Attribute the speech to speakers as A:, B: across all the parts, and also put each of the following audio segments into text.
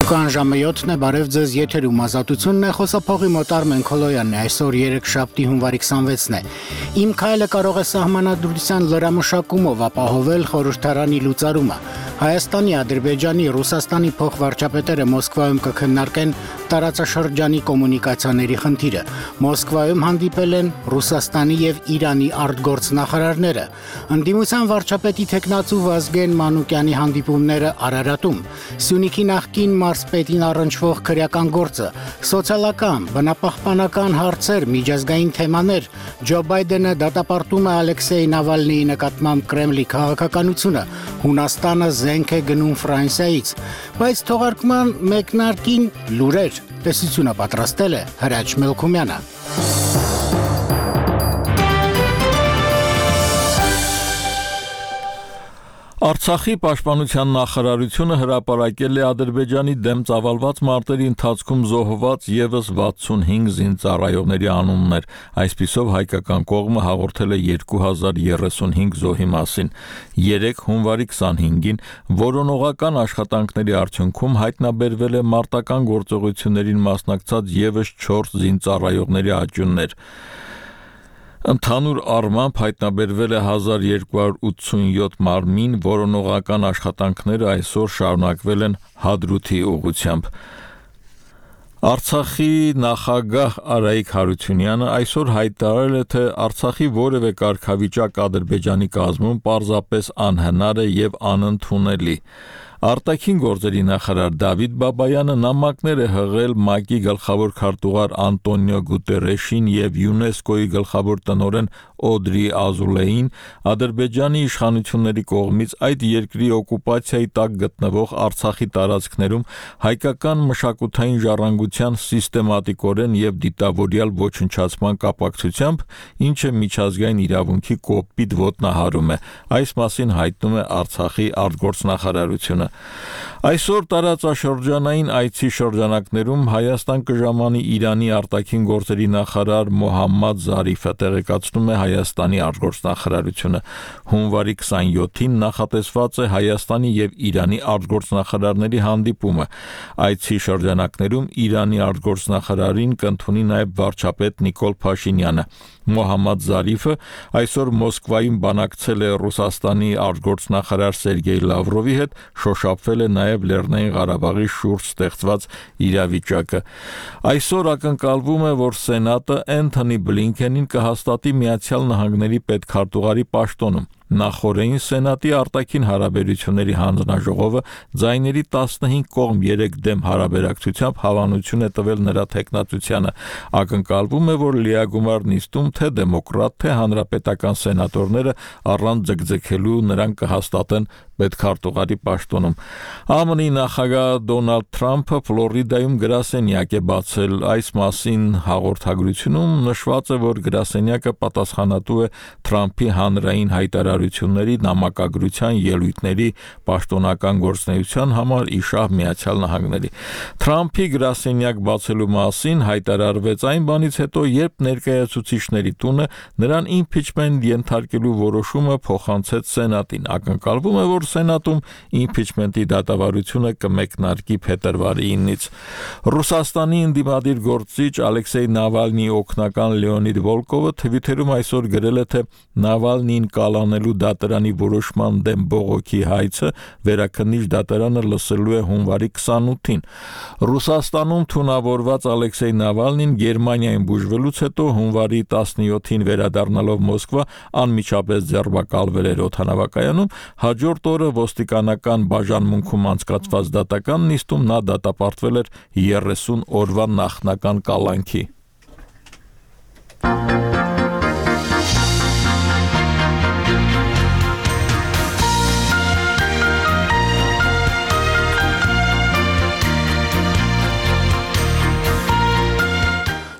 A: Շուկան ժամը 7-ն է, բարև ձեզ, եթերում ազատությունն է, խոսափողի մոտ Արմեն Քոլոյանն է, այսօր 3 շաբթի հունվարի 26-ն է։ Իմ քայլը կարող է սահմանադրության լրամշակումով ապահովել խորհրդարանի լուծարումը։ Հայաստանի, Ադրբեջանի, Ռուսաստանի փոխվարչապետերը Մոսկվայում կքննարկեն տարածաշրջանի կոմունիկացիաների խնդիրը։ Մոսկվայում հանդիպել են Ռուսաստանի եւ Իրանի արտգործնախարարները։ Ընդդիմության վարչապետի թեկնածու Վազգեն Մանուկյանի հանդիպումները Արարատում։ Սյունիքի նախկին մարզպետին առնչվող քրեական գործը, սոցիալական, բնապահպանական հարցեր, միջազգային թեմաներ, Ջո Բայդենը դատապարտում է Ալեքսեյ Նավալնիի նկատմամբ Կրեմլի քաղաքականությունը, Հունաստանը զենք է գնում Ֆրանսիայից, բայց թողարկման մեկնարկին լուրեր, տեսությունը պատրաստել է Հրաչ Մելքումյանը։
B: Արցախի պաշտպանության նախարարությունը հրապարակել է Ադրբեջանի դեմ ծավալված մարտերի ընթացքում զոհված եւս 65 զինծառայողների անուններ, այսպիսով հայկական կողմը հաղորդել է 2035 զոհի մասին։ 3 հունվարի 25-ին որոնողական աշխատանքների արդյունքում հայտնաբերվել է մարտական գործողություններին մասնակցած եւս 4 զինծառայողների աճյուններ։ Ընդհանուր առմամբ հայտնաբերվել է 1287 մարմին, որոնողական աշխատանքները այսօր շարունակվել են Հադրութի ուղղությամբ։ Արցախի նախագահ Արայիկ Հարությունյանը այսօր հայտարարել է, թե Արցախի որևէ կարգավիճակ Ադրբեջանի կազմում պարզապես անհնար է եւ անընդունելի։ Արտաքին գործերի նախարար Դավիթ Բաբայանը նամակներ է հղել ՄԱԿ-ի գլխավոր քարտուղար Անտոնիո Գուտերեշին եւ ՅՈՒՆԵՍԿՕ-ի գլխավոր տնօրեն Օդրի Ազուլեին Ադրբեջանի իշխանությունների կողմից այդ երկրի օկուպացիայի տակ գտնվող Արցախի տարածքներում հայկական մշակութային ժառանգության սիստեմատիկորեն եւ դիտավորյալ ոչնչացման կապակցությամբ, ինչը միջազգային իրավունքի կոպիտ ոտնահարում է։ Այս մասին հայտնում է Արցախի արտգործնախարարությունը։ Այսօր տարածաշրջանային այցի շրջանակներում Հայաստան կժամանի Իրանի արտաքին գործերի նախարար Մոհամմադ Զարիֆը, տեղեկացնում է Հայաստանի արտգործնախարարությունը։ Հունվարի 27-ին նախատեսված է Հայաստանի եւ Իրանի արտգործնախարարների հանդիպումը։ Այցի շրջանակներում Իրանի արտգործնախարարին կընդունի նաեւ վարչապետ Նիկոլ Փաշինյանը։ Մոհամմադ Զարիֆը այսօր Մոսկվայում բանակցել է Ռուսաստանի արտգործնախարար Սերգեյ Լավրովի հետ, շոշափվել է նաև Լեռնային Ղարաբաղի շուրջ ստեղծված իրավիճակը։ Այսօր ակնկալվում է, որ Սենատը Էնթոնի Բլինքենին կհաստատի Միացյալ Նահանգների պետքարտուղարի պաշտոնում։ Նախորդին Սենատի արտաքին հարաբերությունների հանձնաժողովը ձայների 15 կողմ 3 դեմ հարաբերակցությամբ հավանություն է տվել նրա թեկնածությանը։ Ակնկալվում է, որ լիագումար նիստում թե դեմոկրատ, թե հանրապետական սենատորները առանց ձգձգելու նրան կհաստատեն պետքարտուղարի պաշտոնում։ ԱՄՆ-ի նախագահ Դոնալդ Թրամփը Ֆլորիդայում գրասենյակ է բացել։ Այս մասին հաղորդագրությունում նշված է, որ գրասենյակը պատասխանատու է Թրամփի հանրային հայտարարությունների, նամակագրության, ելույթների, պաշտոնական գործունեության համար իշահ Միացյալ Նահանգների։ Թրամփի գրասենյակ բացելու մասին հայտարարվեց այն բանից հետո, երբ ներկայացուցիչների տունը նրան իմփիչմենտ ենթարկելու որոշումը փոխանցեց Սենատին։ Ակնկալվում է, որ Սենատում իմփիչմենտի դատավարությունը կմեկնարկի փետրվարի 9-ից։ Ռուսաստանի ընդդիմադիր գործիչ Ալեքսեյ Նավալնիի օգնական Լեոնիդ Վոլկովը Թվիտերում այսօր գրել է, թե Նավալնիին կալանելու դատարանի որոշման դեմ բողոքի հայցը վերաքննիչ դատարանը լսելու է հունվարի 28-ին։ Ռուսաստանում թունավորված Ալեքսեյ Նավալնին Գերմանիայում բուժվելուց հետո հունվարի 17-ին վերադառնալով Մոսկվա անմիջապես ձերբակալվել էր օդանավակայանում, հաջորդ օրը ոստիկանական բաժանմունքում անցկացված դատական նիստում նա դատապարտվել էր 30 օրվա նախնական կալանքի։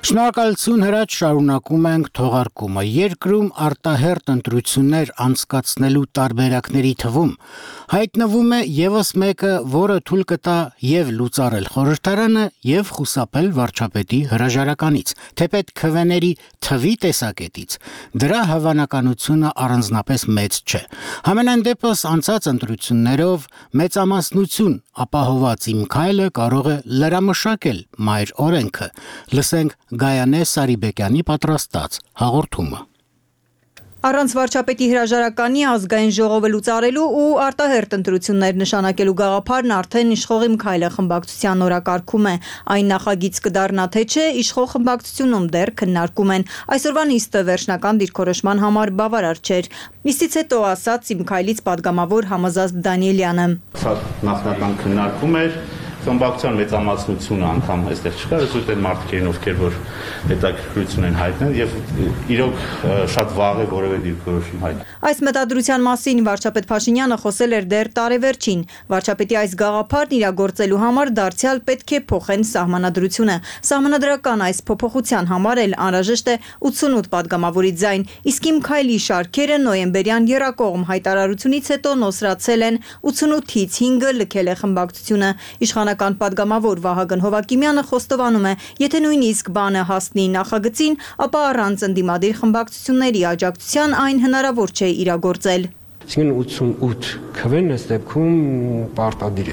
A: Շնորհակալություն հրաչ, շարունակում ենք թողարկումը։ Երկրում արտահերտ ընտրություններ անցկացնելու տարբերակների թվում հայտնվում է եւս մեկը, որը թույլ կտա եւ լուծարել խորհրդարանը եւ խուսափել վարչապետի հրաժարականից, թեպետ քվեների թվի տեսակետից դրա հավանականությունը առանձնապես մեծ չէ։ Համենայն դեպս անցած ընտրություններով մեծամասնություն ապահոված Իմ քայլը կարող է լրամշակել մայր օրենքը։ Լսենք Գայանե Սարիբեկյանի պատրաստած հաղորդումը։
C: Առանց վարչապետի հրաժարականի ազգային ժողովը լուծարելու ու արտահերտ ընտրություններ նշանակելու գաղափարն արդեն իշխող Իմ քայլը խմբակցության օրակարգում է։ Այն նախագիծ կդառնա թե չէ, իշխող խմբակցությունում դեռ քննարկում են։ Այսօրվա նիստը վերջնական դիրքորոշման համար բավարար չէր։ Նիստից հետո ասաց Իմ քայլից падգամավոր Համազազդ Դանիելյանը։
D: Սա նախնական քննարկում էր, խմբակցության մեծամասնությունը անգամ այստեղ չկար, այսօր այն մարդիկ են, ովքեր որ հետաքրքրություն են հայտնել եւ իրոք շատ վաղ է որևէ դիրքորոշում հայտնել։
C: Այս մտադրության մասին վարչապետ Փաշինյանը խոսել էր դեռ տարեվերջին։ Վարչապետի այս գաղափարն իրագործելու համար դարձյալ պետք է փոխեն սահմանադրությունը։ Սահմանադրական այս փոփոխության համար էլ անհրաժեշտ է 88 падգամավորի ձայն, իսկ Իմ քայլի շարքերը նոյեմբերյան եռակողմ հայտարարությունից հետո նոսրացել են 88-ից 5-ը լքել է խմբակցությունը։ Իշխանական падգամավոր Վահագն Հովակիմյանը խոստովանում է, եթե նույնիսկ բանը հասնի նախագծին, ապա առանց ընդդիմադիր խմբակցությունների աջակցության այն հնարավոր չէ իրագործել։
E: Այսինքն 88 քվեն այս դեպքում պարտադիր է։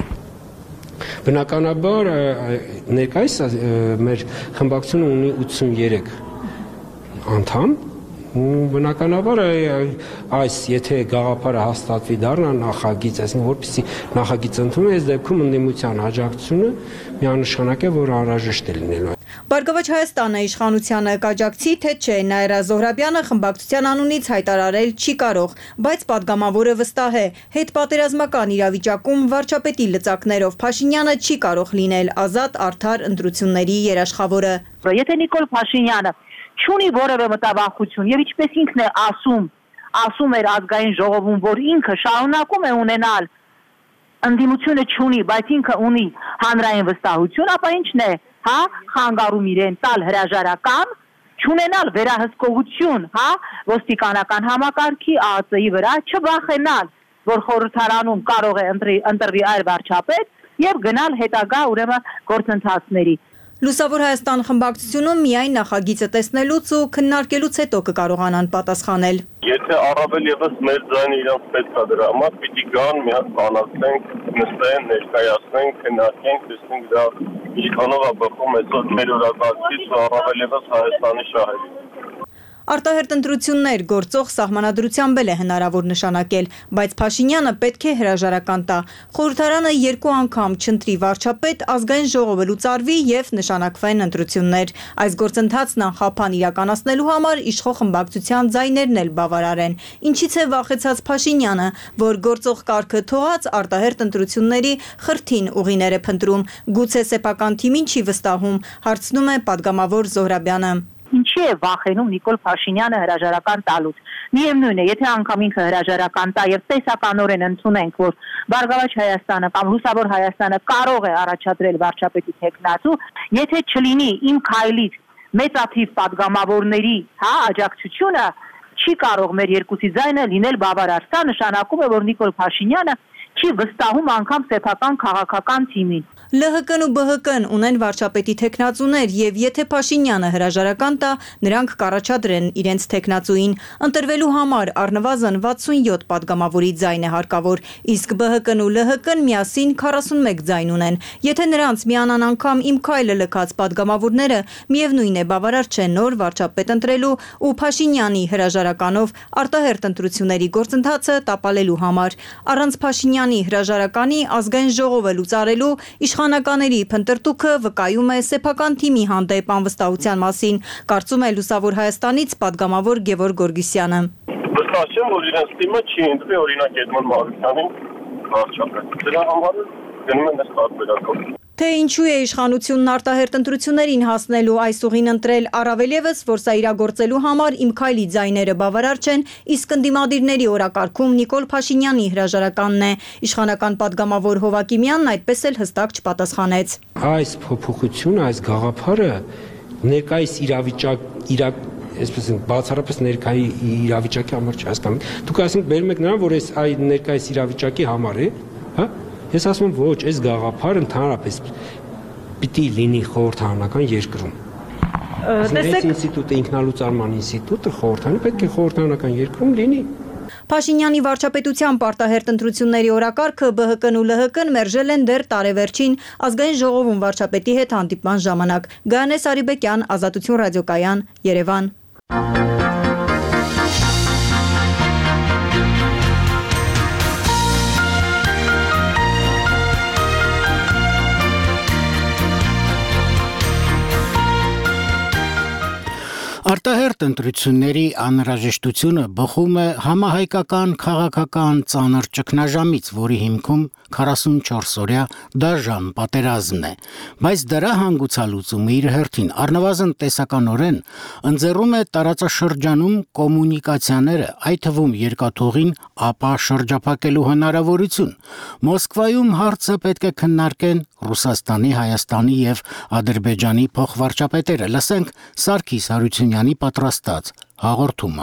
E: Բնականաբար ներկայիս մեր խմբակցությունը ունի 83 անդամ, բնականաբար այս եթե գաղափարը հաստատվի դառնա նախագիծ, այսինքն որպեսզի նախագիծ ընդունվի, այս դեպքում ընդդիմության աջակցությունը միանշանակ է, որ անհրաժեշտ է լինելու։
C: Բարգավաճ Հայաստանը իշխանությանը կաջակցի, թե չէ, Նաիրա Զոհրաբյանը խմբակցության անունից հայտարարել չի կարող, բայց падգամավորը վստահ է, հետպատերազմական իրավիճակում վարչապետի լծակներով Փաշինյանը չի կարող լինել ազատ արդար ընտրությունների երաշխավորը։
F: Եթե Նիկոլ Փաշինյանը չունի որևէ մտավախություն եւ ինչպես ինքն է ասում էր ազգային ժողովում, որ ինքը շարունակում է ունենալ ընդդիմությունը չունի, բայց ինքը ունի հանրային վստահություն, ապա ինչն է, խանգարում իրեն տալ հրաժարական, չունենալ վերահսկողություն, ոստիկանական համակարգի ԱԱԾ-ի վրա, չվախենալ, որ խորհրդարանում կարող է ընտրվի այլ վարչապետ եւ գնալ հետագա ուրեմն գործընթացների։
C: Լուսավոր Հայաստան խմբակցությունում միայն նախագիծը տեսնելուց ու քննարկելուց հետո կկարողանան պատասխանել։
G: Եթե առավել եւս մեր ձայնը իրենց պետք է դրա համար պիտի գան, միած բանացնենք, նստեն, ներկայացնենք, քննարկենք, տեսնենք դա ինչքանով է բխում այսօր մեր օրակարգից ու առավել եւս Հայաստանի շահերից։
C: Արտահերտ ընտրություններ գործող սահմանադրությամբ է հնարավոր նշանակել, բայց Փաշինյանը պետք է հրաժարական տա։ Խորհրդարանը 2 անգամ չընտրի վարչապետ, ազգային ժողովը լուծարվի եւ նշանակվեն ընտրություններ։ Այս գործընթացն անխափան իրականացնելու համար իշխող խմբակցության ձայներն էլ բավարար են։ Ինչից է վախեցած Փաշինյանը, որ գործող կարգը թողած արտահերտ ընտրությունների խրթին ուղիներ է փնտրում։ Գուցե սեփական թիմին չի վստահում, հարցնում է падգամավոր Զոհրաբյանը։
F: Ինչի է վախենում Նիկոլ Փաշինյանը հրաժարական տալուց։ Միևնույն է, եթե անգամ ինքը հրաժարական տա եւ տեսականորեն ընդունենք, որ Բարգավաճ Հայաստանը կամ Լուսավոր Հայաստանը կարող է առաջադրել վարչապետի թեկնածու, եթե չլինի Իմ քայլից մեծաթիվ падգամավորների, աջակցությունը, չի կարող մեր երկուսի ձայնը լինել բավարար։ Սա նշանակում է, որ Նիկոլ Փաշինյանը չի վստահում անգամ սեփական քաղաքական թիմին։
C: ԼՀԿ-ն ու ԲՀԿ-ն ունեն վարչապետի թեկնածուներ եւ եթե Փաշինյանը հրաժարական տա, նրանք կառաջադրեն իրենց թեկնածուին։ Ընտրվելու համար առնվազն 67 падգամավորի ձայն է հարկավոր, իսկ ԲՀԿ-ն ու ԼՀԿ-ն միասին 41 ձայն ունեն։ Եթե նրանց միանան անգամ Իմ քայլը լքած падգամավորները, միևնույն է բավարար չէ նոր վարչապետ ընտրելու ու Փաշինյանի հրաժարականով արտահերտ ընտրությունների գործընթացը տապալելու համար։ Առանց Փաշինյանի հրաժարականի ազգային ժողովը լուծարելու իշխանականների փնտրտուքը վկայում է սեփական թիմի հանդեպ անվստահության մասին, կարծում է Լուսավոր Հայաստանից падգամավոր Գևորգ Գորգիսյանը։
G: Վստահ չեմ, որ իրենց թիմը չի ընտրի օրինակ Էդմոն Մարությանին վարչապետ։ Դրա համար գնում են այս տարբերակով։
C: Թե ինչու է իշխանությունն արտահերտ ընտրություններին հասնելու այս ուղին ընտրել, առավել ևս, որ սա իրագործելու համար Իմ քայլի ձայները բավարար չեն, իսկ ընդդիմադիրների օրակարգում Նիկոլ Փաշինյանի հրաժարականն է։ Իշխանական падգամավոր Հովակիմյանն այդպես էլ հստակ չպատասխանեց։
E: Այս փոփոխությունը, այս գաղափարը ներկայիս այսպես բացառապես ներկայի իրավիճակի համար չհասկանում։ Դուք ասենք բերում եք նրան, որ այս այ ներկայիս իրավիճակի համար է, հա? Ես ասում եմ, ոչ, այս գաղափարը ընդհանրապես պիտի լինի խորհրդարանական երկրում։ Տեսեք, ինստիտուտը ինքնալուծարման ինստիտուտը խորհրդանի պետք է խորհրդարանական երկրում լինի։
C: Փաշինյանի վարչապետության պարտահերթ ընտրությունների օրակարգը ԲՀԿ-ն ու ԼՀԿ-ն մերժել են դեռ տարեվերջին ազգային ժողովում վարչապետի հետ հանդիպման ժամանակ։ Գայանե Սարիբեկյան, Ազատություն ռադիոկայան, Երևան։
A: Արտահերթ ընտրությունների անհրաժեշտությունը բխում է համահայկական քաղաքական ծանր ճգնաժամից, որի հիմքում 44-օրյա դաժան պատերազմն է, բայց դրա հանգուցալուծումը իր հերթին առնվազն տեսականորեն ընձեռում է տարածաշրջանում կոմունիկացիաները, այդ թվում երկաթուղին ապա շրջափակելու հնարավորություն։ Մոսկվայում հարցը պետք է քննարկեն Ռուսաստանի, Հայաստանի եւ Ադրբեջանի փոխվարչապետերը։ Լսենք Սարգիս Հարությունյանի պատրաստած հաղորդումը։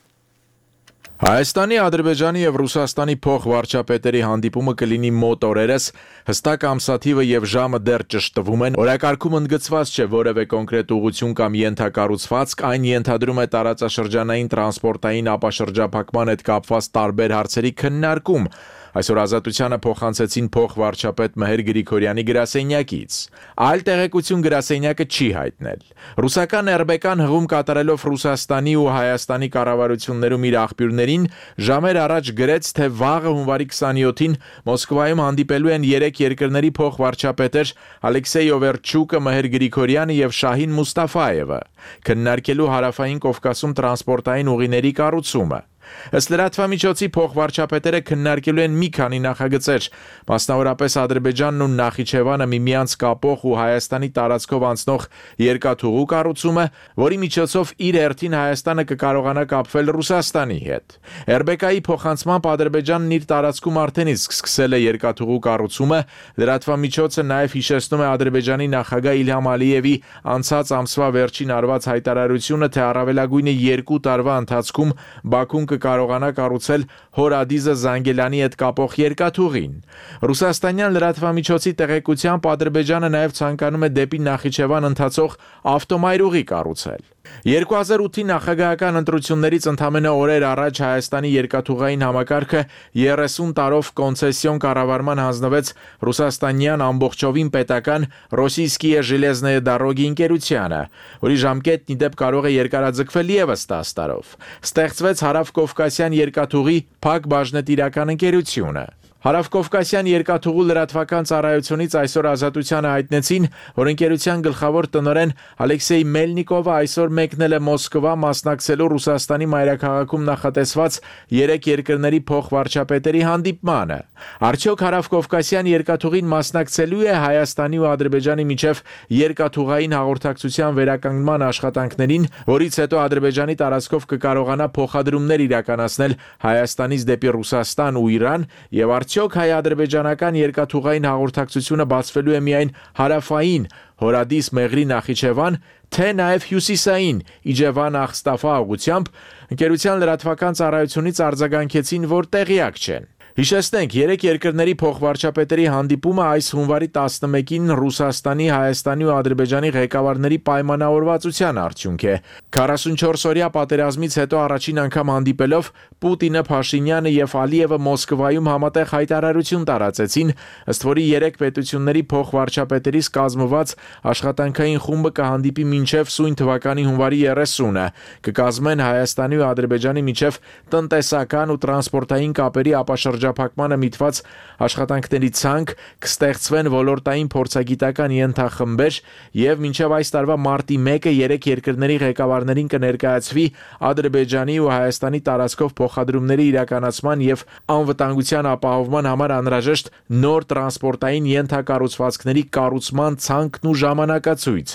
H: Հայաստանի, Ադրբեջանի եւ Ռուսաստանի փոխվարչապետերի հանդիպումը կլինի մոտ օրերս, հստակ ամսաթիվը եւ ժամը դեռ ճշտվում են, օրակարգում ընդգծված չէ որևէ կոնկրետ ուղղություն կամ ենթակառուցվածք, այն ենթադրում է տարածաշրջանային տրանսպորտային ապաշրջափակման հետ կապված տարբեր հարցերի քննարկում։ Այսօր Ազատությանը փոխանցեցին փոխվարչապետ Մհեր Գրիգորյանի գրասենյակից։ Այլ տեղեկություն գրասենյակը չի հայտնել։ Ռուսական ՌԲԿ-ն հղում կատարելով Ռուսաստանի ու Հայաստանի կառավարություններում իր աղբյուրներին ժամեր առաջ գրեց, թե վաղը հունվարի 27-ին Մոսկվայում հանդիպելու են 3 երկրների փոխվարչապետեր Ալեքսեյ Օվերչուկը, Մհեր Գրիգորյանը եւ Շահին Մուստաֆայևը, քննարկելու Հարավային Կովկասում տրանսպորտային ուղիների կառուցումը։ Ըստ լրատվամիջոցի փոխվարչապետերը քննարկելու են մի քանի նախագծեր, մասնավորապես Ադրբեջանն ու Նախիջևանը միմյանց կապող ու Հայաստանի տարածքով անցնող երկաթուղու կառուցումը, որի միջոցով իր հերթին Հայաստանը կկարողանա կապվել Ռուսաստանի հետ։ ՌԲԿ-ի փոխանցմամբ Ադրբեջանն իր տարածքում արդեն իսկ սկսել է երկաթուղու կառուցումը, լրատվամիջոցը նաև հիշեցնում է Ադրբեջանի նախագահ Իլհամ Ալիևի անցած ամսվա վերջին արված հայտարարությունը, թե առավելագույնը 2 տարվա ընթացքում Բաքուն կարողանա կառուցել Հորադիզը Զանգելանի հետ կապող երկաթուղին։ Ռուսաստանյան լրատվամիջոցի տեղեկությամբ Ադրբեջանը նաև ցանկանում է դեպի Նախիջևան ընթացող ավտոմայրուղի կառուցել։ 2008-ի նախագահական ընտրություններից ընդամենը օրեր առաջ Հայաստանի երկաթուղային համակարգը 30 տարով կոնցեսիոն կառավարման հանձնվեց ռուսաստանյան ամբողջովին պետական Ռոսիյսկիե Ժելեզնեե Դարոգի ընկերությանը, որի ժամկետն ի դեպ կարող է երկարաձգվել ևս 10 տարով։ Ստեղծվեց Հարավկովկասյան երկաթուղի փակ բաժնետիրական ընկերությունը։ Հարավկովկասյան երկաթուղու լրատվական ծառայությունից այսօր Ազատությանը հայտնեցին, որ ընկերության գլխավոր տնօրեն Ալեքսեյ Մելնիկովը այսօր մեկնել է Մոսկվա մասնակցելու Ռուսաստանի մայրաքաղաքում նախատեսված 3 երկրների փոխվարչապետերի հանդիպմանը։ Արդյոք Հարավկովկասյան երկաթուղին մասնակցելու է Հայաստանի ու Ադրբեջանի միջև երկաթուղային հաղորդակցության վերականգնման աշխատանքներին, որից հետո Ադրբեջանի տարածքով կկարողանա փոխադրումներ իրականացնել Հայաստանից դեպի Ռուսաստան ու Իրան, եւ արդյոք հայ-ադրբեջանական երկաթուղային հաղորդակցությունը բացվելու է միայն հարավային Հորադիս Մեղրի Նախիջևան, թե նաև հյուսիսային Իջևան Ախստաֆա ուղղությամբ, ընկերության լրատվական ծառայությունից արձագանքեցին, որ տեղյակ չեն։ Հիշեցնենք, 3 երկրների փոխվարչապետերի հանդիպումը այս հունվարի 11-ին Ռուսաստանի, Հայաստանի ու Ադրբեջանի ղեկավարների պայմանավորվածության արդյունք է։ 44-օրյա պատերազմից հետո առաջին անգամ հանդիպելով Պուտինը, Փաշինյանը եւ Ալիևը Մոսկվայում համատեղ հայտարարություն տարածեցին, ըստ որի 3 պետությունների փոխվարչապետերից կազմված աշխատանքային խումբը կհանդիպի մինչև սույն թվականի հունվարի 30-ը, կկազմեն Հայաստանի ու Ադրբեջանի միջև տնտեսական ու տրանսպորտային կապերի ապաշրջափակմանը միտված աշխատանքների ցանկ, կստեղծվեն ոլորտային փորձագիտական ենթախմբեր եւ մինչեւ այս տարվա մարտի 1-ը 3 երկրների ղեկավարներին կներկայացվի Ադրբեջանի ու Հայաստանի տարածքով փոխադրումների իրականացման եւ անվտանգության ապահովման համար անհրաժեշտ նոր տրանսպորտային ենթակառուցվածքների կառուցման ցանկն ու ժամանակացույցը։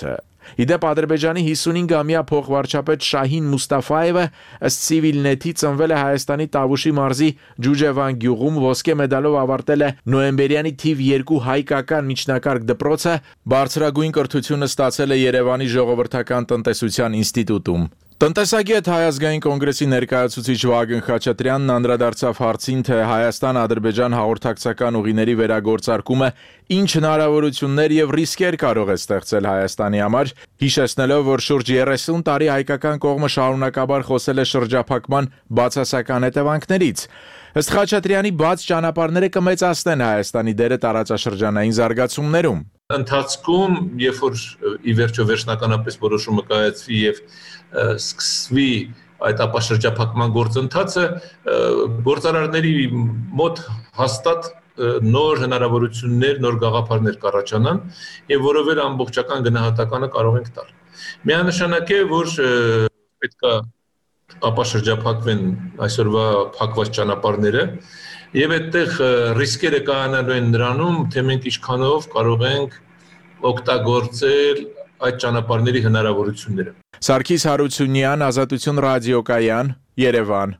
H: Իդեպ Ադրբեջանի 55-ամյա փոխվարչապետ Շահին Մուստաֆայևը ըստ Civilnet-ի ծնվել է Հայաստանի Տավուշի մարզի Ջուջևան գյուղում, ոսկե մեդալով ավարտել է նոյեմբերյանի թիվ 2 հայկական միջնակարգ դպրոցը, բարձրագույն կրթությունը ստացել է Երևանի Ժողովրդական տնտեսության ինստիտուտում։ Տնտեսագետ Հայ ազգային կոնգրեսի ներկայացուցիչ Վագն Խաչատրյանն անդրադարձավ հարցին, թե Հայաստան-Ադրբեջան հաղորդակցական ուղիների վերագործարկումը ինչ հնարավորություններ եւ ռիսկեր կարող է ստեղծել Հայաստանի համար, հիշեցնելով, որ շուրջ 30 տարի հայկական կողմը շարունակաբար խոսել է շրջափակման բացասական հետևանքներից։ Ըստ Խաչատրյանի, բաց ճանապարհները կմեծացնեն Հայաստանի դերը տարածաշրջանային զարգացումներում։
I: Ընթացքում, երբ որ ի վերջո վերջնականապես որոշումը կայացվի եւ սկսվի այդ ապաշրջափակման գործընթացը, գործարարների մոտ հաստատ նոր հնարավորություններ, նոր գաղափարներ կառաջանան եւ որովեր ամբողջական գնահատականը կարող ենք տալ։ Միանշանակ է, որ պետք է ապաշրջափակվեն այսօրվա փակված ճանապարհները եւ այդտեղ ռիսկերը կայանալու են նրանում, թե մենք ինչքանով կարող ենք օգտագործել այդ ճանապարհների հնարավորությունները։
H: Սարգիս Հարությունյան, Ազատություն ռադիոկայան, Երևան։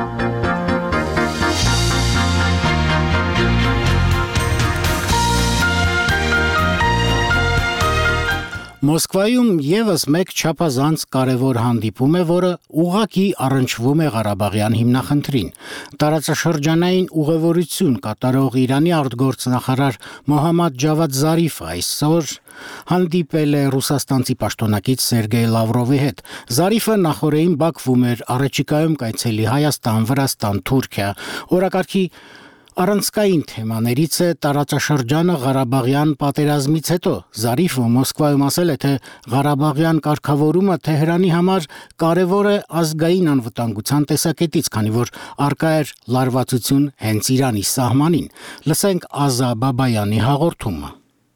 A: Մոսկվայում եւս մեկ չափազանց կարևոր հանդիպում է, որը ուղղակի առնչվում է Ղարաբաղյան հիմնախնդրին։ Տարածաշրջանային ուղևորություն կատարող Իրանի արտգործնախարար Մոհամմադ Ջավադ Զարիֆը այսօր հանդիպել է ռուսաստանցի պաշտոնակից Սերգեյ Լավրովի հետ։ Զարիֆը նախորդին Բաքվում էր, առաջիկայում կայցելի Հայաստան, Վրաստան, Թուրքիա։ Օրակարգի առանցքային թեմաներից է տարածաշրջանը Ղարաբաղյան պատերազմից հետո։ Զարիֆը Մոսկվայում ասել է, թե Ղարաբաղյան կարգավորումը Թեհրանի համար կարևոր է ազգային անվտանգության տեսակետից, քանի որ առկա էր լարվածություն հենց Իրանի սահմանին։ Լսենք Ազա Բաբայանի հաղորդումը։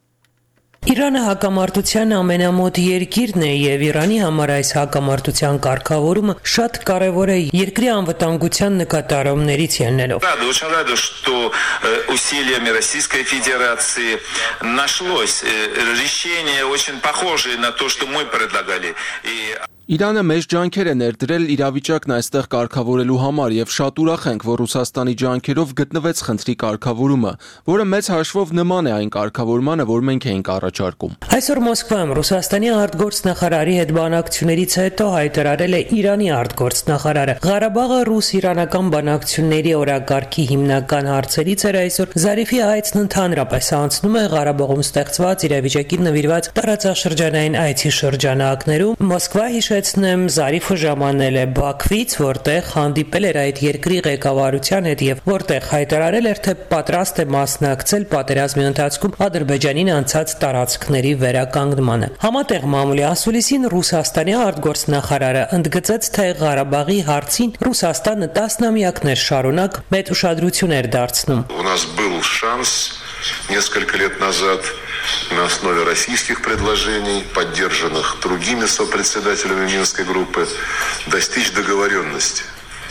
J: Իրանը հակամարտության ամենամոտ երկիրն է եւ Իրանի համար այս հակամարտության կարգավորումը շատ կարեւոր է երկրի անվտանգության նկատառումներից ելնելով։
K: Очень рада, что усилиями Российской Федерации нашлось решение, очень похожее на то, что мы предлагали.
L: Իրանը մեծ ջանքեր է ներդրել իրավիճակն այստեղ կարգավորելու համար եւ շատ ուրախ ենք, որ Ռուսաստանի ջանքերով գտնվեց խնդրի կարգավորումը, որը մեծ հաշվով նման է այն կարգավորմանը, որ մենք էինք առաջարկում։
J: Այսօր Մոսկվայում Ռուսաստանի արտգործնախարարի հետ բանակցություններից հետո հայտարարել է Իրանի արտգործնախարարը։ Ղարաբաղը ռուս-իրանական բանակցությունների օրակարգի հիմնական հարցերից էր այսօր։ Զարիֆի այցն ընդհանրապես անցնում է Ղարաբաղում ստեղծված իրավիճակին նվիրված տարածաշրջանային այցի շրջանակներում։ Մոսկվա Զարիֆը ժամանել է Բաքվից, որտեղ հանդիպել էր այդ երկրի ղեկավարության հետ եւ որտեղ հայտարարել էր, թե պատրաստ է մասնակցել պատերազմի ընթացքում Ադրբեջանին անցած տարածքների վերականգնմանը։ Համատեղ մամուլի ասուլիսին Ռուսաստանի արտգործնախարարը ընդգծեց, թե Ղարաբաղի հարցին Ռուսաստանը տասնամյակներ շարունակ մեծ ուշադրություն էր дարձնում։
K: У нас был шанс несколько лет назад на основе российских предложений, поддержанных другими сопредседателями Минской группы, достичь договоренности,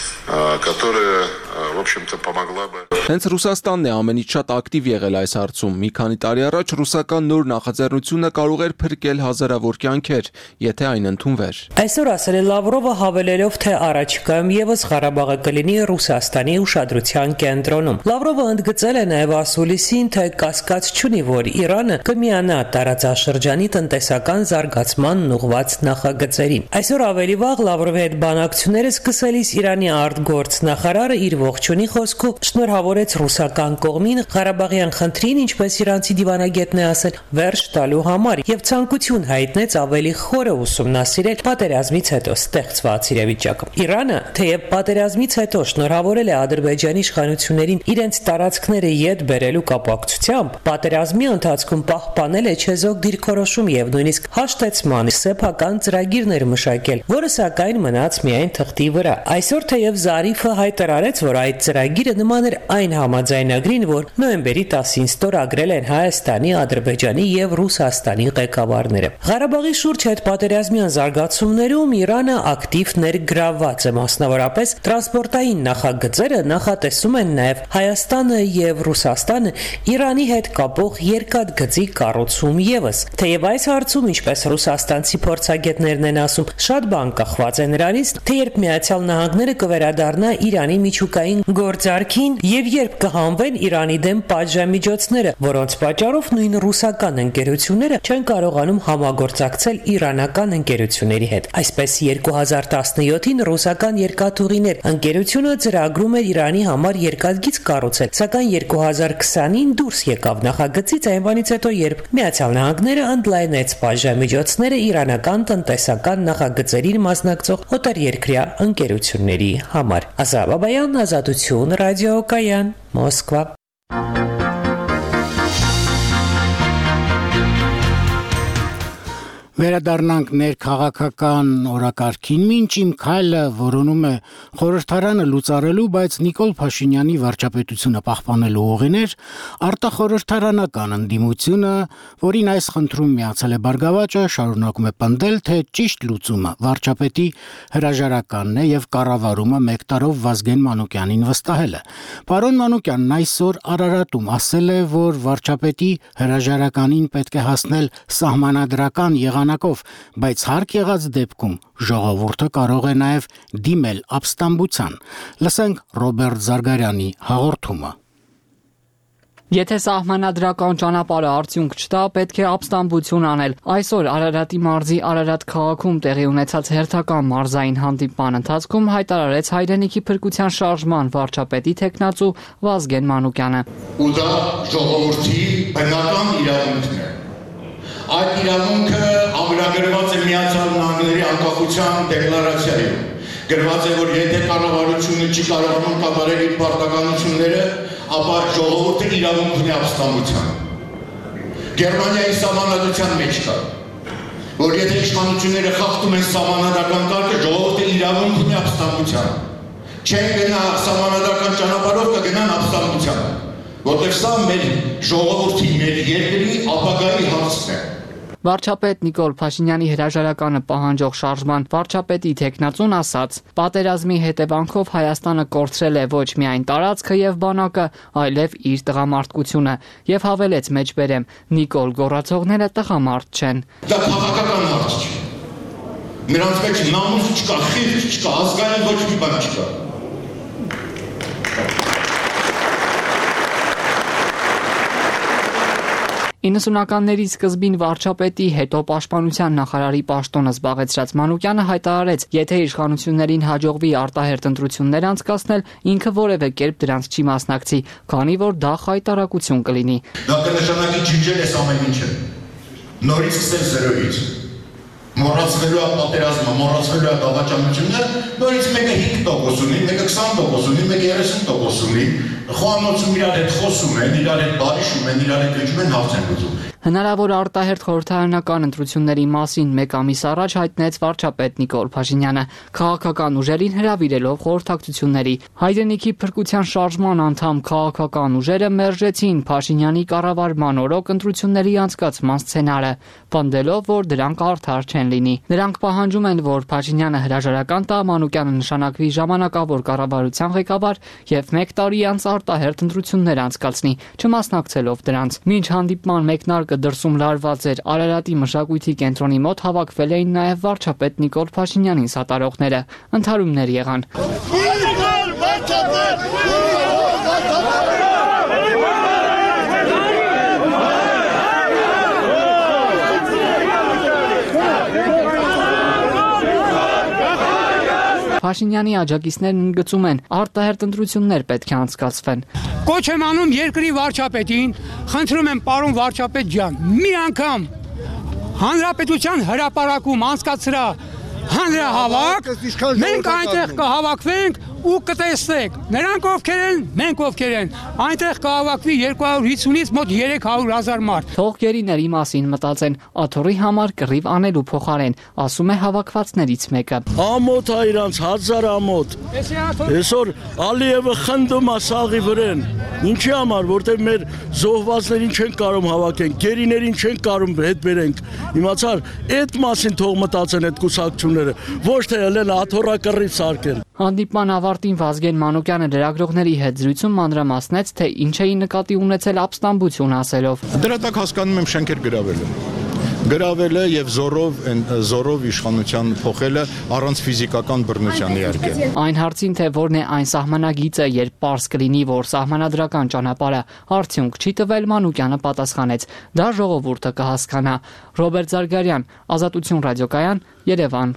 K: которая, в общем-то, помогла бы.
L: Հենց Ռուսաստանն է ամենից շատ ակտիվ եղել այս հարցում։ Մի քանի տարի առաջ ռուսական նոր նախաձեռնությունը կարող էր փրկել հազարավոր կյանքեր, եթե այն ընդունվեր։
J: Այսօր ասել է Լավրովը, հավելելով, թե առաջիկայում եւս Ղարաբաղը կլինի Ռուսաստանի ուշադրության կենտրոնում։ Լավրովը ընդգծել է նաեւ ասուլիսին, թե կասկած չունի, որ Իրանը կմիանա տարածաշրջանի տնտեսական զարգացմանն ուղղված նախագծերին։ Այսօր ավելի վաղ Լավրովի հետ բանակցությունները սկսելիս Իրանի արտգործնախարարը իր ողջունի խոսքով շնորհավորեց ռուսական կողմին Ղարաբաղյան խնդրին, ինչպես իրանցի դիվանագետն է ասել, վերջ տալու համար եւ ցանկություն հայտնեց ավելի խորը ուսումնասիրել պատերազմից հետո ստեղծված իրավիճակը։ Իրանը, թեև պատերազմից հետո շնորհավորել է Ադրբեջանի իշխանություններին իրենց տարածքները յետ բերելու կապակցությամբ, պատերազմի ընթացքում պահպանել է չեզոք դիրքորոշում եւ նույնիսկ հաշտեցման սեփական ծրագիրներ մշակել, որը սակայն մնաց միայն թղթի վրա։ Այսօր թեև Զարիֆը հայտարարեց, որ այդ ծրագիրը նման էր այն համաձայնագրին, որ նոյեմբերի 10-ին ստորագրել են Հայաստանի, Ադրբեջանի եւ Ռուսաստանի ղեկավարները։ Ղարաբաղի շուրջ հետպատերազմյան զարգացումներում Իրանը ակտիվ ներգրավված է, մասնավորապես տրանսպորտային նախագծերը նախատեսում են նաեւ Հայաստանը եւ Ռուսաստանը Իրանի հետ կապող երկաթգծի կառուցում եւս։ Թեև այս հարցում, ինչպես ռուսաստանցի փորձագետներն են ասում, շատ բան կախված է նրանից, թե երբ Միացյալ Նահանգները կվերադառնա Իրանի միջուկային գործարքին եւ երբ կհանվեն Իրանի դեմ պատժամիջոցները, որոնց պատճառով նույն ռուսական ընկերությունները չեն կարողանում համագործակցել իրանական ընկերությունների հետ։ Այսպես 2017-ին ռուսական երկաթուղիներ ընկերությունը ծրագրում էր Իրանի համար երկաթգիծ կառուցել, սակայն 2020-ին դուրս եկավ նախագծից այն բանից հետո, երբ Միացյալ Նահանգները ընդլայնեց պատժամիջոցները իրանական տնտեսական նախագծերին մասնակցող օտարերկրյա ընկերությունների համար։ Ազատ Բաբայան, Ազատություն, ռադիոկայան, Մոսկվա։
A: Վերադառնանք ներքաղաքական օրակարգին, մինչ իմ քայլը որոնում է խորհրդարանը լուծարելու, բայց Նիկոլ Փաշինյանի վարչապետությունը պահպանելու ուղիներ, արտախորհրդարանական ընդդիմությունը, որին այս խնդրում միացել է Բարգավաճը, շարունակում է պնդել, թե ճիշտ լուծումը վարչապետի հրաժարականն է եւ կառավարումը 1 տարով Վազգեն Մանուկյանին վստահելը։ Պարոն Մանուկյանն այսօր Արարատում ասել է, որ վարչապետի հրաժարականին պետք է հասնել սահմանադրական եղանակով, բայց հարկ եղած դեպքում ժողովուրդը կարող է նաև դիմել ապստամբության։ Լսենք Ռոբերտ Զարգարյանի հաղորդումը։
M: Եթե սահմանադրական ճանապարհը արդյունք չտա, պետք է ապստամբություն անել։ Այսօր Արարատի մարզի Արարատ քաղաքում տեղի ունեցած հերթական մարզային հանդիպման ընթացքում հայտարարեց Հայրենիքի փրկության շարժման վարչապետի թեկնածու Վազգեն Մանուկյանը։
N: Ու դա ժողովրդի բնական իրավունքն է։ Այդ իրավունքը ամրագրված է Միացյալ Նահանգների անկախության դեկլարացիայում։ Գրված է, որ եթե կառավարությունը չի կարողանում կատարել իր պարտականությունները, ապա ժողովուրդը իրավունք ունի ապստամբության։ Գերմանիայի սահմանադրության մեջ կա, որ եթե իշխանությունները խախտում են սահմանադրական կարգը, ժողովուրդը իրավունք ունի ապստամբության։ Չեն գնա սահմանադրական ճանապարհով, կգնան ապստամբության, որտեղ սա մեր ժողովրդի, մեր երկրի ապագայի հարցն է։
M: Վարչապետ Նիկոլ Փաշինյանի հրաժարականը պահանջող շարժման վարչապետի թեկնածուն ասաց. «Պատերազմի հետևանքով Հայաստանը կորցրել է ոչ միայն տարածքը եւ բանակը, այլև իր տղամարդկությունը» եւ հավելեց մեջբերեմ. «Նիկոլ գոռացողները տղամարդ չեն»։
N: Դա քաղաքական հարց չէ։ Նրանց մեջ նամուս չկա, խիղճ չկա, ազգային ոչ մի բան չկա։
M: 90-ականների սկզբին վարչապետի, հետո պաշտպանության նախարարի պաշտոնը զբաղեցրած Մանուկյանը հայտարարեց, եթե իշխանություններին հաջողվի արտահերթ ընտրություններ անցկացնել, ինքը որևէ կերպ դրանց չի մասնակցի, քանի որ դա խայտարակություն կլինի։
N: Դա կնշանակի ջնջել էս ամեն ինչը։ Նորից սկսել զրոյից։ Մոռացվելու է պատերազմը, մոռացվելու է դավաճանությունը, նորից մեկը 5% ունի, մեկը 20% ունի, մեկը 30% ունի, խոհանոցում իրար հետ խոսում են, իրար հետ բարիշում են, իրար հետ լճում են, հարց են լուծում։
M: Հնարավոր արտահերթ խորհրդարանական ընտրությունների մասին մեկ ամիս առաջ հայտնեց վարչապետ Նիկոլ Փաշինյանը, քաղաքական ուժերին հրավիրելով խորհրդակցությունների։ Հայրենիքի փրկության շարժման անդամ քաղաքական ուժերը մերժեցին Փաշինյանի կառավարման օրոք ընտրությունների անցկացման սցենարը, պնդելով, որ դրանք արդար չեն լինի։ Նրանք պահանջում են, որ Փաշինյանը հրաժարական տա, Մանուկյանը նշանակվի ժամանակավոր կառավարության ղեկավար եւ 1 տարի անց արտահերթ ընտրություններ անցկացնի, չմասնակցելով դրանց։ Մինչ հանդիպման մեկնարկը դրսում լարված էր Արարատի մշակույթի կենտրոնի մոտ հավաքվել էին նաև վարչապետ Նիկոլ Փաշինյանին սատարողները։ Ընդհարումներ եղան։ Փաշինյանի աջակիցներն ընդգծում են, արտահերթ ընտրություններ պետք է անցկացվեն։
O: Կոչ եմ անում երկրի վարչապետին, խնդրում եմ պարոն վարչապետ ջան, մի անգամ հանրապետության հրապարակում անցկացրա հանրահավաք, մենք այնտեղ կհավաքվենք ու կտեսնեք նրանք ովքեր են, մենք ովքեր են, այնտեղ կհավաքվի 250-ից մոտ 300,000 մարդ։
M: Թող գերիների մասին մտածեն, աթոռի համար կռիվ անելու փոխարեն, ասում է հավաքվածներից մեկը։
P: Ամոթ է իրանց 1000 ամոթ։ Այսօր Ալիևը խնդում է սաղի վրեն։ Ինչի համար, որտեղ մեր զոհվածներին չեն կարող հավաքեն, գերիներին չեն կարող հետ բերենք։ Իմացար, այդ մասին թող մտածեն այդ կուսակցությունները, ոչ թե ելեն աթոռակռիվ սարքեն։
M: Հանդիպման ավարտին Վազգեն Մանուկյանը լրագրողների հետ զրույցում մանրամասնեց, թե ինչ էին նկատի ունեցել ապստամբություն ասելով։
Q: Դրա տակ հասկանում եմ շենքեր գրավելը եւ զորով իշխանության փոխելը առանց ֆիզիկական բռնության իհարկե։
M: Այն հարցին, թե որն է այն սահմանագիծը, երբ պարզ կլինի, որ սահմանադրական ճանապարհը արդյունք չի տվել, Մանուկյանը պատասխանեց. դա ժողովուրդը կհասկանա։ Ռոբերտ Զարգարյան, Ազատություն ռադիոկայան, Երևան։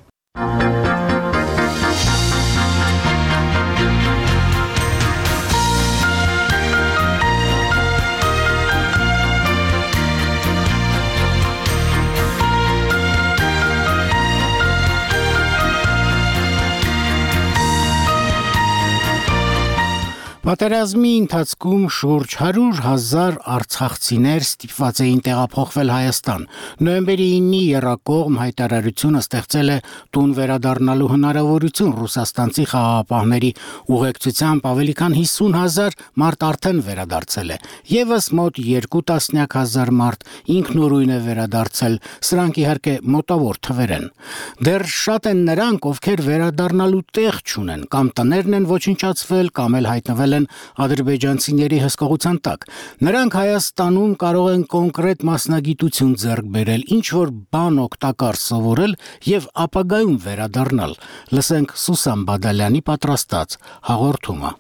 A: Պատերազմի ընթացքում շուրջ 100,000 արցախցիներ ստիպված էին տեղափոխվել Հայաստան։ Նոյեմբերի 9-ի եռակողմ հայտարարությունը ստեղծել է տուն վերադառնալու հնարավորություն ռուսաստանցի խաղաղապահների ուղեկցությամբ ավելի քան 50,000 մարդ արդեն վերադարձել է։ Եվս մոտ 2 տասնյակ մարդ ինքնուրույն է վերադարձել, սրանք իհարկե մոտավոր թվեր են։ Դեռ շատ են նրանք, ովքեր վերադառնալու տեղ չունեն, կամ տներն են ոչնչացվել, կամ էլ հայտնվել են ադրբեջանցիների հսկողության տակ։ Նրանք Հայաստանում կարող են կոնկրետ մասնագիտություն ձեռք բերել, ինչ որ բան օգտակար սովորել եւ ապագայում վերադառնալ։ Լսենք Սուսան Բադալյանի պատրաստած հաղորդումը։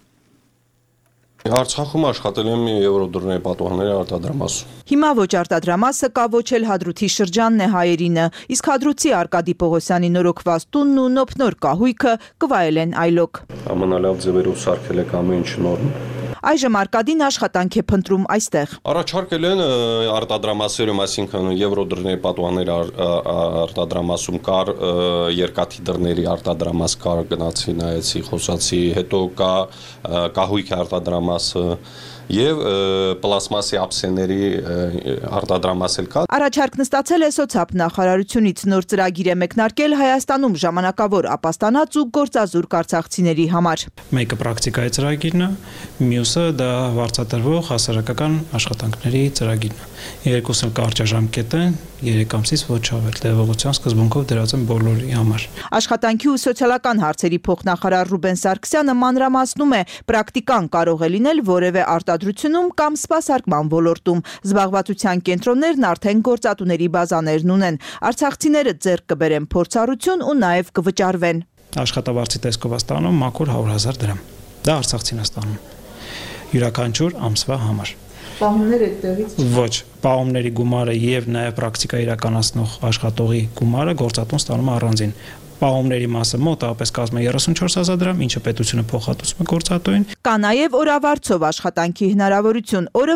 R: Արցախում աշխատել եմ Եվրոդռների պատուհանների արտադրամասում։
S: Հիմա ոչ արտադրամասը կա, ոչ էլ Հադրութի շրջանն է հայերինը, իսկ Հադրութի Արկադի Պողոսյանի նորոգված տունն ու նոփնոր կահույքը կվայելեն այլոք։
R: Ամենալավ ձևերով սարքել եք ամեն ինչ նորմ։
S: Այժմ Արկադին աշխատանք է փնտրում այստեղ։
R: Առաջարկել են արտադրամասերում, այսինքն Եվրոդռների պատուհանների արտադրամասում կար երկաթի դռների արտադրամաս կար, գնացի նայեցի, խոսացի, հետո կա կահույքի արտադրամասը եւ պլաստմասի ափսեների արտադրամասել կա։
S: Առաջարկն ստացել է սոցիալ նախարարությունից, նոր ծրագիր է մեկնարկել Հայաստանում ժամանակավոր ապաստանած ու գործազուրկ արցախցիների համար։
T: Մեկը պրակտիկայի ծրագիրն է, մյուսը դա վարձատրվող հասարակական աշխատանքների ծրագիրն է։ Երկուսն էլ կարճաժամկետ են, 3 ամսից ոչ ավել, տևողության սկզբունքով դրած են բոլորի համար։
S: Աշխատանքի ու սոցիալական հարցերի փոխնախարար Ռուբեն Սարգսյանը մանրամասնում է, պրակտիկան կարող է լինել որևէ արտադրությունում կամ սպասարկման ոլորտում։ Զբաղվածության կենտրոններն արդեն գործատուների բազաներն ունեն։ Արցախցիները ձեռք կբերեն փորձառություն ու նաև կվճարվեն։
T: Աշխատավարձի տեսքով ստանում մաքուր 100,000 դրամ։ Դա արցախցին ստանում։ Յուրաքանչյուր ամսվա համար։
S: Պահումներ այդտեղից։
T: Ոչ, պահումների գումարը եւ նաեւ պրակտիկա իրականացնող աշխատողի գումարը գործատուն ստանում է առանձին։ Պահումների մասը մոտավորապես կազմում է 34,000 դրամ, ինչը պետությունը փոխհատուցում է գործատուին։
S: Կա նաև օրավարձով աշխատանքի հնարավորություն, օրը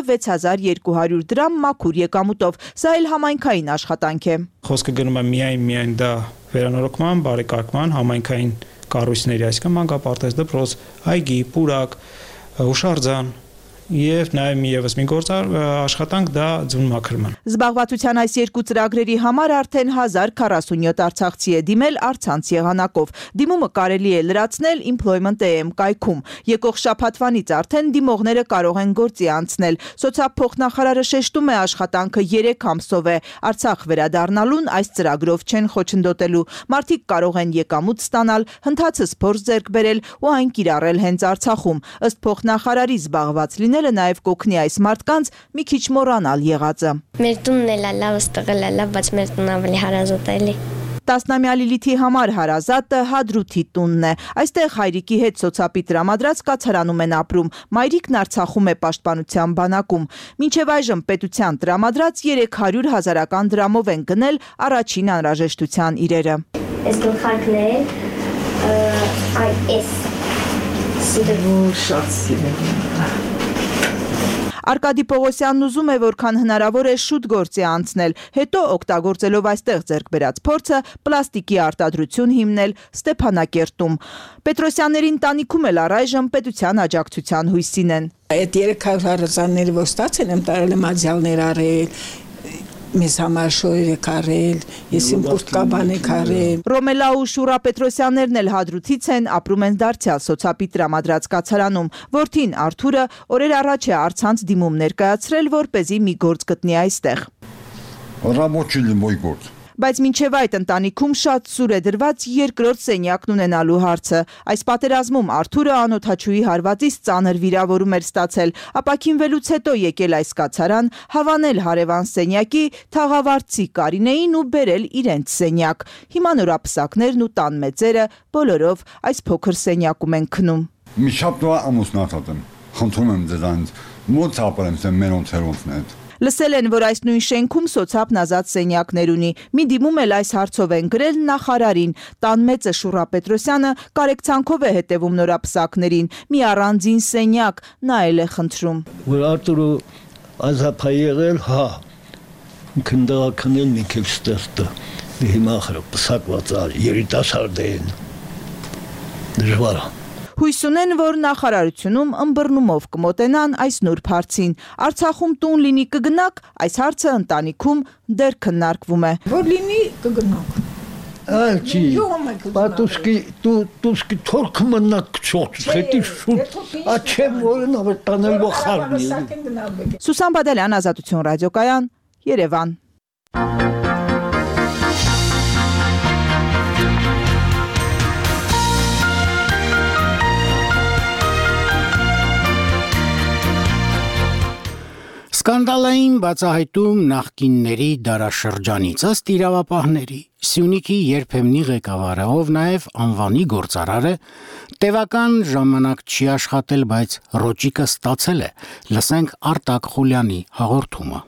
S: 6,200 դրամ մաքուր եկամուտով։ Սա էլ համայնքային աշխատանք է։
T: Խոսքը գնում է միայն դա վերանորոգման, բարեկարգման, համայնքային կառույցների, այսինքն մանկապարտեզ, դպրոց, այգի, պուրակ, հուշարձան եւ նաեւ միևս մի գործար աշխատանք դա ձուն մաքրման։
S: Զբաղվածության այս երկու ծրագրերի համար արդեն 1047 արցախցի է դիմել առցանց եղանակով։ Դիմումը կարելի է լրացնել employment.am կայքում։ Եկող շաբաթվանից արդեն դիմողները կարող են գործի անցնել։ Սոցիալփոխնախարարը շեշտում է աշխատանքը 3 ամսով է։ Արցախ վերադառնալուն այս ծրագրով չեն խոչընդոտելու։ Մարդիկ կարող են եկամուտ ստանալ, հնդածս փորձ ձեռք բերել ու այն կիրառել հենց Արցախում։ Ըստ փոխնախարարի զբաղված լինելը նաև կօգնի այս մարդկանց մի քիչ մոռանալ եղածը։
U: Մեր տունն էլ լավ, ստեղել է լավ, բայց մեր տունն ավելի հարազատ է էլի։
S: 10-ամյա Լիլիթի համար հարազատը Հադրութի տունն է։ Այստեղ հայրիկի հետ սոցապի տրամադրած կացարանում են ապրում։ Մայրիկն Արցախում է պաշտպանության բանակում։ Մինչև այժմ պետության տրամադրած 300,000 դրամով են գնել առաջին անհրաժեշտության իրերը։
U: Այս գլխարկներ, այս սիրվում շատ սիրում։
S: Արկադի Պողոսյանն ուզում է, որքան հնարավոր է շուտ գործի անցնել, հետո օգտագործելով այստեղ ձեռք բերած փորձը պլաստիկի արտադրություն հիմնել Ստեփանակերտում։ Պետրոսյանների ընտանիքում էլ առայժմ պետության աջակցության հույսին են։
B: Այդ 300 հարազանները որ ստացել եմ, տարել եմ աջալներ արել, մեզ համար շոյեր կարել, ես իմ կուրտկաբան է կարել։
S: Ռոմելա ու Շուրա Պետրոսյաններն էլ Հադրութից են, ապրում են դարձյալ սոցապի տրամադրած կացարանում։ Որդին Արթուրը օրեր առաջ է առցանց դիմում ներկայացրել, որպեսզի մի գործ գտնի այստեղ։
V: Ռամոչիլի մոյ գործ։
S: Բայց մինչև այդ ընտանիքում շատ սուր է դրված երկրորդ սենյակն ունենալու հարցը։ Այս պատերազմում Արթուրը անօթաչուի հարվածից ծանր վիրավորում էր ստացել, ապաքինվելուց հետո եկել այս կացարան, հավանել հարևան սենյակի թաղավարտցի Կարինեին ու բերել իրենց սենյակ։ Հիմա նորապսակներն ու տան մեծերը բոլորով այս փոքր սենյակում են քնում։
V: Միշապտուա ամուսնացած եմ, խնդրում եմ ձեզանից, ո՞նց ապրեմ սեմ մենոնցերոնցն հետ։
S: Լսել են, որ այս նույն շենքում սոցապն ազատ սենյակներ ունի։ Մի դիմում էլ այս հարցով են գրել նախարարին։ Տան մեծը Շուրա Պետրոսյանը կարեկցանքով է հետևում նորապսակներին։ Մի առանձին սենյակ նա էլ է խնդրում։
P: Որ Արտուրը ազատ է եղել, հա, քնդակնել Միքել Ստեստը։ Հիմա պսակված երիտասարդ են։ Դժվար է։
S: Հույս ունեն, որ նախարարությունում ըմբռնումով կմոտենան այս նուրբ հարցին։ Արցախում տուն լինի կգնաք, այս հարցը ընտանիքում դեռ քննարկվում է։
B: Որ լինի կգնաք։
P: Ալչի, պատուսկի թորք մնաք չոց, հետի շուտ, աչեմ որն ավեր տանել բոխարնի։
S: Սուսան Բադալյան, Ազատություն ռադիոկայան, Երևան։
A: Սկանդալային բացահայտում նախկինների դարաշրջանից ըստ իրավապահների Սյունիքի երբեմնի ղեկավարը, ով նաև անվանի գործարար է, տևական ժամանակ չի աշխատել, բայց ռոճիկը ստացել է։ Լսենք Արտակ Խուլյանի հաղորդումը։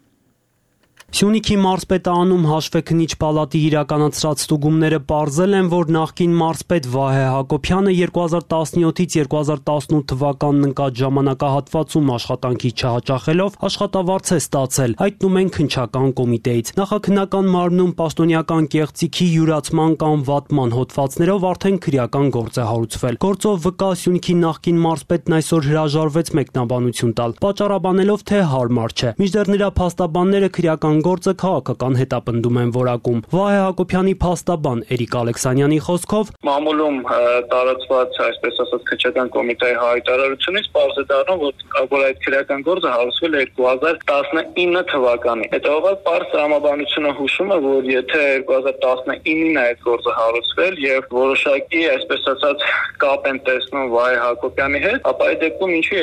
W: Սյունիքի մարզպետարանում հաշվեկնիչ պալատի իրականացրած ստուգումները պարզել են, որ նախկին մարզպետ Վահե Հակոբյանը 2017-ից 2018 թվականն ընկած ժամանակահատվածում աշխատանքի չհաճախելով աշխատավարձ է ստացել, հայտնում են քննչական կոմիտեից։ Նախաքննական մարմնում պաշտոնյական կեղծիքի յուրացման կամ վատման հոդվածներով արդեն քրեական գործ է հարուցվել։ Գործով վկա Սյունիքի նախկին մարզպետն այսօր հրաժարվեց մեկնաբանություն տալ, պատճառաբանելով, թե հարմար չէ։ Մինչդեռ նրա փաստաբանները քրեական գործը քաղաքական հետապնդում են որակում։ Վահե Հակոբյանի փաստաբան Էրիկ Ալեքսանյանի խոսքով
X: մամուլում տարածված, այսպես ասած, քննչական կոմիտեի հայտարարությունից պարզ է դառնում, որ այդ քրեական գործը հարուցվել է 2019 թվականին։ Հետևաբար պարզ տրամաբանությունը հուշում է, որ եթե 2019-ին այդ գործը հարուցվել եւ որոշակի, այսպես ասած, կապ են տեսնում Վահե Հակոբյանի հետ, ապա այդ դեպքում ինչու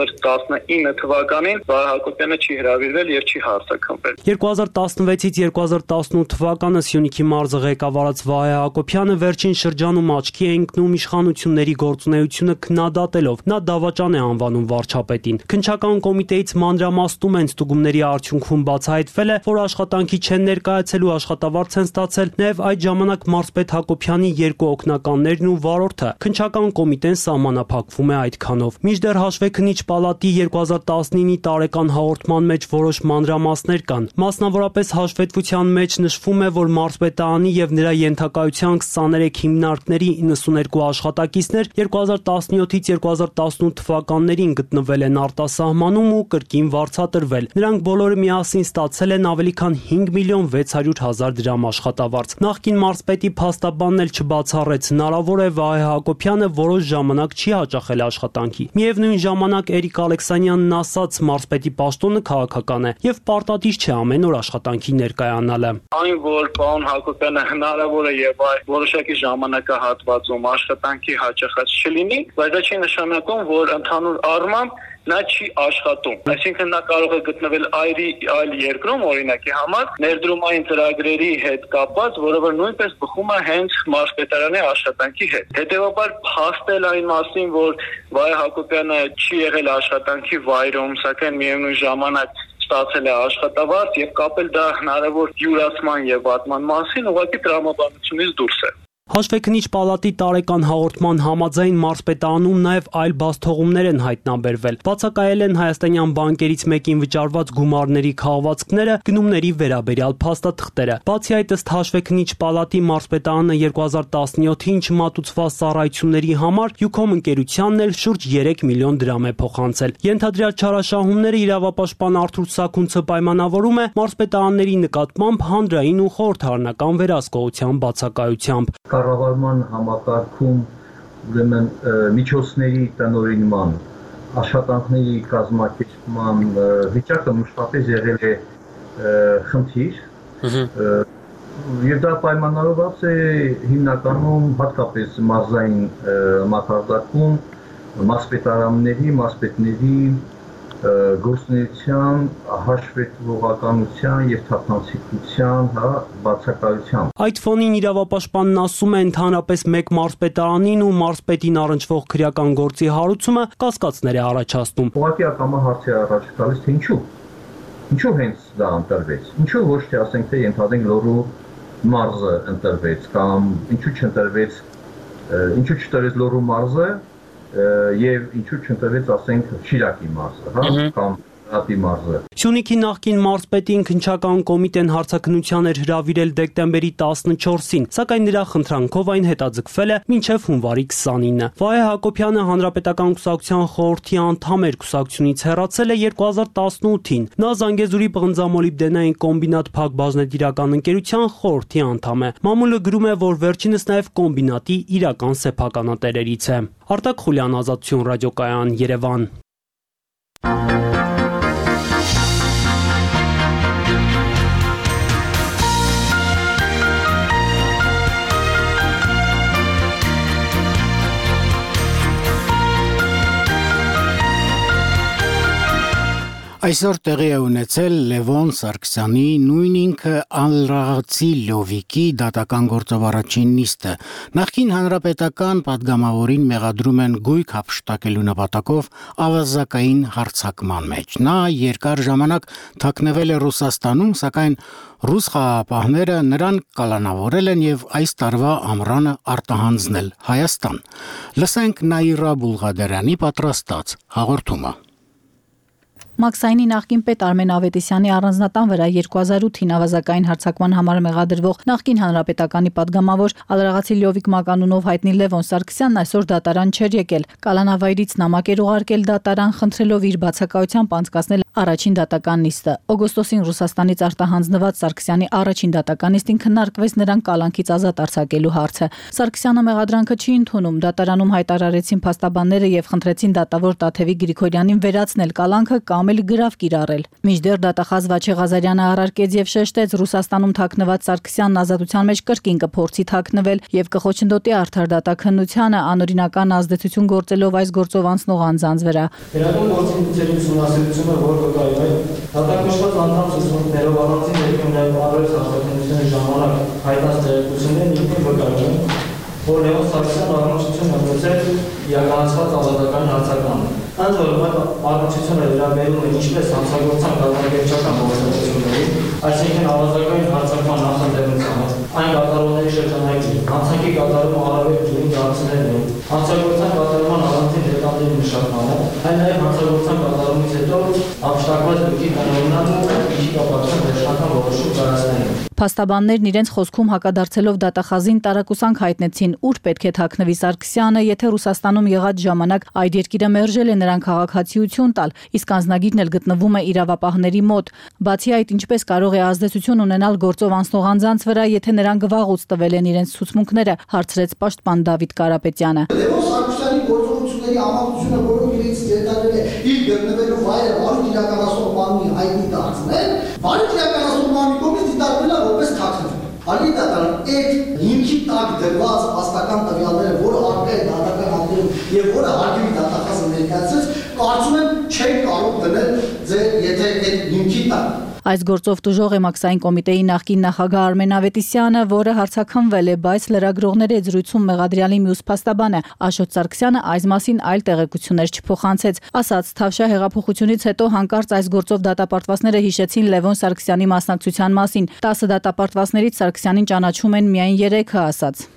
X: 2019 թվականին Վահե Հակոբյանը չի հրավիրվել եւ չի հարցակնվել։
W: 2016-ից 2018 թվականը Սյունիքի մարզը ղեկավարած Վահե Հակոբյանը վերջին շրջանում աչքի է ընկնում իշխանությունների գործունեությունը քննադատելով։ Նա դավաճան է անվանում վարչապետին։ Քննչական կոմիտեից մանրամասնում են ստուգումների արդյունքում բացահայտվել է, որ աշխատանքի չեն ներկայացել ու աշխատավարձ են ստացել նաև այդ ժամանակ մարզպետ Հակոբյանի երկու օգնականներն ու վարորդը։ Քննչական կոմիտեն սահմանափակվում է այդքանով։ Մինչդեռ հաշվեկնիչ պալատի 2019-ի տարեկան հաղորդման մեջ որոշ մանրամասներ կան։ Մասնավորապես հաշվետվության մեջ նշվում է, որ մարզպետարանի եւ նրա ենթակայության 23 հիմնարկների 92 աշխատակիցներ 2017-ից 2018 թվականներին գտնվել են արտասահմանում ու կրկին վարձատրվել։ Նրանք բոլորը միասին ստացել են ավելի քան 5 միլիոն 600 հազար դրամ աշխատավարձ։ Նախկին մարզպետի փաստաբանն էլ չբացառեց, հնարավոր է Վահե Հակոբյանը որոշ ժամանակ չի հաճախել աշխատանքի։ Միևնույն ժամանակ Էրիկ Ալեքսանյանն ասաց, մարզպետի պաշտոնը քաղաքական է եւ պարտադիր չէ ամեն օր աշխատանքի ներկայանալը։
X: Այն, որ պարոն Հակոբյանը հնարավոր է եւ այդ որոշակի ժամանակահատվածում աշխատանքի հաճախած չլինի, բայց դա չի նշանակում, որ ընդհանուր առմամբ նա չի աշխատում։ Այսինքն նա կարող է գտնվել այլ երկրում, օրինակի համար, ներդրումային ծրագրերի հետ կապված, որը որ նույնպես բխում է հենց մարզպետարանի աշխատանքի հետ։ Հետևաբար փաստել այն մասին, որ Վահե Հակոբյանը չի եղել աշխատանքի վայրում, սակայն միևնույն ժամանակ ստացել է աշխատավարձ, եւ կապել դա հնարավոր յուրացման եւ վատման մասին, ուղղակի տրամաբանությունից դուրս է։
W: Հաշվեկնիչ պալատի տարեկան հաղորդման համաձայն մարզպետարանում նաև այլ բացթողումներ են հայտնաբերվել։ Բացակայել են հայաստանյան բանկերից մեկին վճարված գումարների քաղվածքները, գնումների վերաբերյալ փաստաթղթերը։ Բացի այդ, ըստ հաշվեկնիչ պալատի մարզպետարանը 2017-ին չմատուցված ծառայությունների համար Յուքոմ ընկերությանն էլ շուրջ 3 միլիոն դրամ է փոխանցել։ Ենթադրյալ չարաշահումները իրավապաշտպան Արթուր Սաքունցը պայմանավորում է մարզպետարանների նկատմամբ հանրային ու խորհրդարանական վերահսկողության բացակայությամբ։
D: Կառավարման համակարգում ուրեմն միջոցների տնօրինման, աշխատանքների կազմակերպման վիճակը մշտապես եղել է խնդիր, եւ դա պայմանավորված է հիմնականում հատկապես մարզային մակարդակում մարզպետարանների, մարզպետների գործունեության, հաշվետվողականության եւ թափանցիկության բացակայությամբ։
W: Այդ ֆոնին իրավապաշտպանն ասում է, ընդհանրապես մեկ մարզպետարանին ու մարզպետին առնչվող քրեական գործի հարուցումը կասկածներ է առաջացնում։
D: Ուղղակի ակամա հարց է առաջ գալիս, թե ինչու հենց դա ընտրվեց։ Ինչու ոչ թե ասենք թե ենթադրենք Լոռու մարզը ընտրվեց կամ ինչու չընտրվեց, ինչու չընտրվեց Լոռու մարզը եւ ինչու չընտրվեց ասենք Շիրակի մարզը, կամ Հատի մարզը։
W: Սյունիքի նախկին մարզպետին քննչական կոմիտեն հարցաքննության էր հրավիրել դեկտեմբերի 14-ին, սակայն նրա խնդրանքով այն հետաձգվել է մինչև հունվարի 29-ը։ Վահե Հակոբյանը հանրապետական կուսակցության խորհրդի անդամ էր, կուսակցությունից հեռացել է 2018-ին։ Նա Զանգեզուրի պղնձամոլիբդենային կոմբինատ փակ բաժնետիրական ընկերության խորհրդի անդամ է։ Մամուլը գրում է, որ վերջինս նաև կոմբինատի իրական սեփականատերերից է։ Արտակ Խուլյան, Ազատություն ռադիոկայան, Երևան։
A: Այսօր տեղի է ունեցել Լևոն Սարգսյանի նույն ինքը Ալրաղացի Լովիկի դատական գործով առաջին նիստը։ Նախկին հանրապետական падգամավորին մեղադրում են գույք հափշտակելու նպատակով ավազակային հարձակման մեջ։ Նա երկար ժամանակ թաքնվել է Ռուսաստանում, սակայն ռուս խաղաղապահները նրան կալանավորել են եւ այս տարվա ամռանը արտահանձնել Հայաստան։ Լսենք Նաիրա Բուլղադարյանի պատրաստած հաղորդումը։
E: Մաքսայինի նախկին պետ Արմեն Ավետիսյանի առանձնատան վրա 2008-ին ավազակային հարձակման համար մեղադրվող նախկին հանրապետականի падգամավոր Ալրաղացի Լովիկ մականունով հայտնի Լևոն Սարգսյանն այսօր դատարան չէր եկել։ Կալանավայրից նամակ էր ուղարկել դատարան, խնդրելով իր բացակայությամբ անցկացնել առաջին դատական նիստը։ Օգոստոսին Ռուսաստանից արտահանձնված Սարգսյանի առաջին դատական նիստին քննարկվեց նրան կալանքից ազատ արձակելու հարցը։ Սարգսյանը մեղադրանքը չի ընդունում։ Դատարանում հայտարարեցին փաստաբանները եւ խնդրեցին դատավոր Տաթևի Գրիգորյանին վերացնել կալանքը կամ էլ գրավ կիրառել։ Մինչդեռ դատախազ Վաչե Ղազարյանը առարկեց եւ շեշտեց Ռուսաստանում թաքնված Սարգսյանն ազատության մեջ կրկին կփորձի թաքնվել եւ կխոչընդոտի արդար դատաքննությանը անօրինական ազդեցություն գործելով այս գործով անցնող անձանց վրա։
F: Վերաբերյալ գործընկերների ուսումնասիրությունը, որ կկայում է, դատակշռված անդամ զսպումներով առանցին ներկայացնում առողջ հաստատությունների ժամանակ հայտնած տեղեկություններն ինքնին վկայում են, որ Լևոն Սարգսյանը առնչություն է ունեցել իրականացված ազատական հարձակմանը։ Ընդ որում առնչությունը վերաբերում է ինչպես հանցագործական կազմակերպչական գործողություններին, այսինքն ավազակային հարձակման նախաձեռնությանը, այն կատարողների շրջանակի, հանցանքի կատարումը առավել դյուրին դարձնելն, հանցագործական կատարման առանցին դետալների մշակմանը, այն նաև հանցագործական կատարումից հետո ապշտակված դեպքի կանոննանը ինչի կապակցությամբ վերջնական որոշում կայացնելն։
E: Փաստաբաններն իրենց խոսքում հակադարձելով դատախազին տարակուսանք հայտնեցին, ուր պետք է թաքնվի Սարգսյանը, եթե Ռուսաստանում եղած ժամանակ այդ երկիրը մերժել է նրան քաղաքացիություն տալ, իսկ անձնագիրն էլ գտնվում է իրավապահների մոտ։ Բացի այդ, ինչպես կարող է ազդեցություն ունենալ գործով անցնող անձանց վրա, եթե նրան գվաղուց տվել են իրենց ցուցմունքները, հարցրեց պաշտպան Դավիթ Կարապետյանը։
G: Լևոն Սարգսյանի գործողությունների ամուսնությունը, որոնք իրենց դետալները իր գտնվելու վայրը բարի իրականացող բանի հայտնի դարձնել, բարի իրականացող բանի կողմից դիտարկվել է որպես թաքնվել։ Արի դատարան այդ հիմքի տակ դրված հաստական տվյալները, որը արկա է դատական ակտերում եւ որը հարգելի դատախազը ներկայացրեց, կարծում եմ չեն կարող դնել ձեր եթե այդ հիմքի տակ։
E: Այս գործով տուժող է Մաքսային կոմիտեի նախկին նախագահ Արմեն Ավետիսյանը, որը հարցաքննվել է, բայց լրագրողների հետ զրույցում մեղադրյալի մյուս փաստաբանը Աշոտ Սարգսյանը այս մասին այլ տեղեկություններ չփոխանցեց։ Ասաց, Թավշյա հեղափոխությունից հետո հանկարծ այս գործով դատապարտվածները հիշեցին Լևոն Սարգսյանի մասնակցության մասին։ 10 դատապարտվածներից Սարգսյանին ճանաչում են միայն 3-ը, ասաց։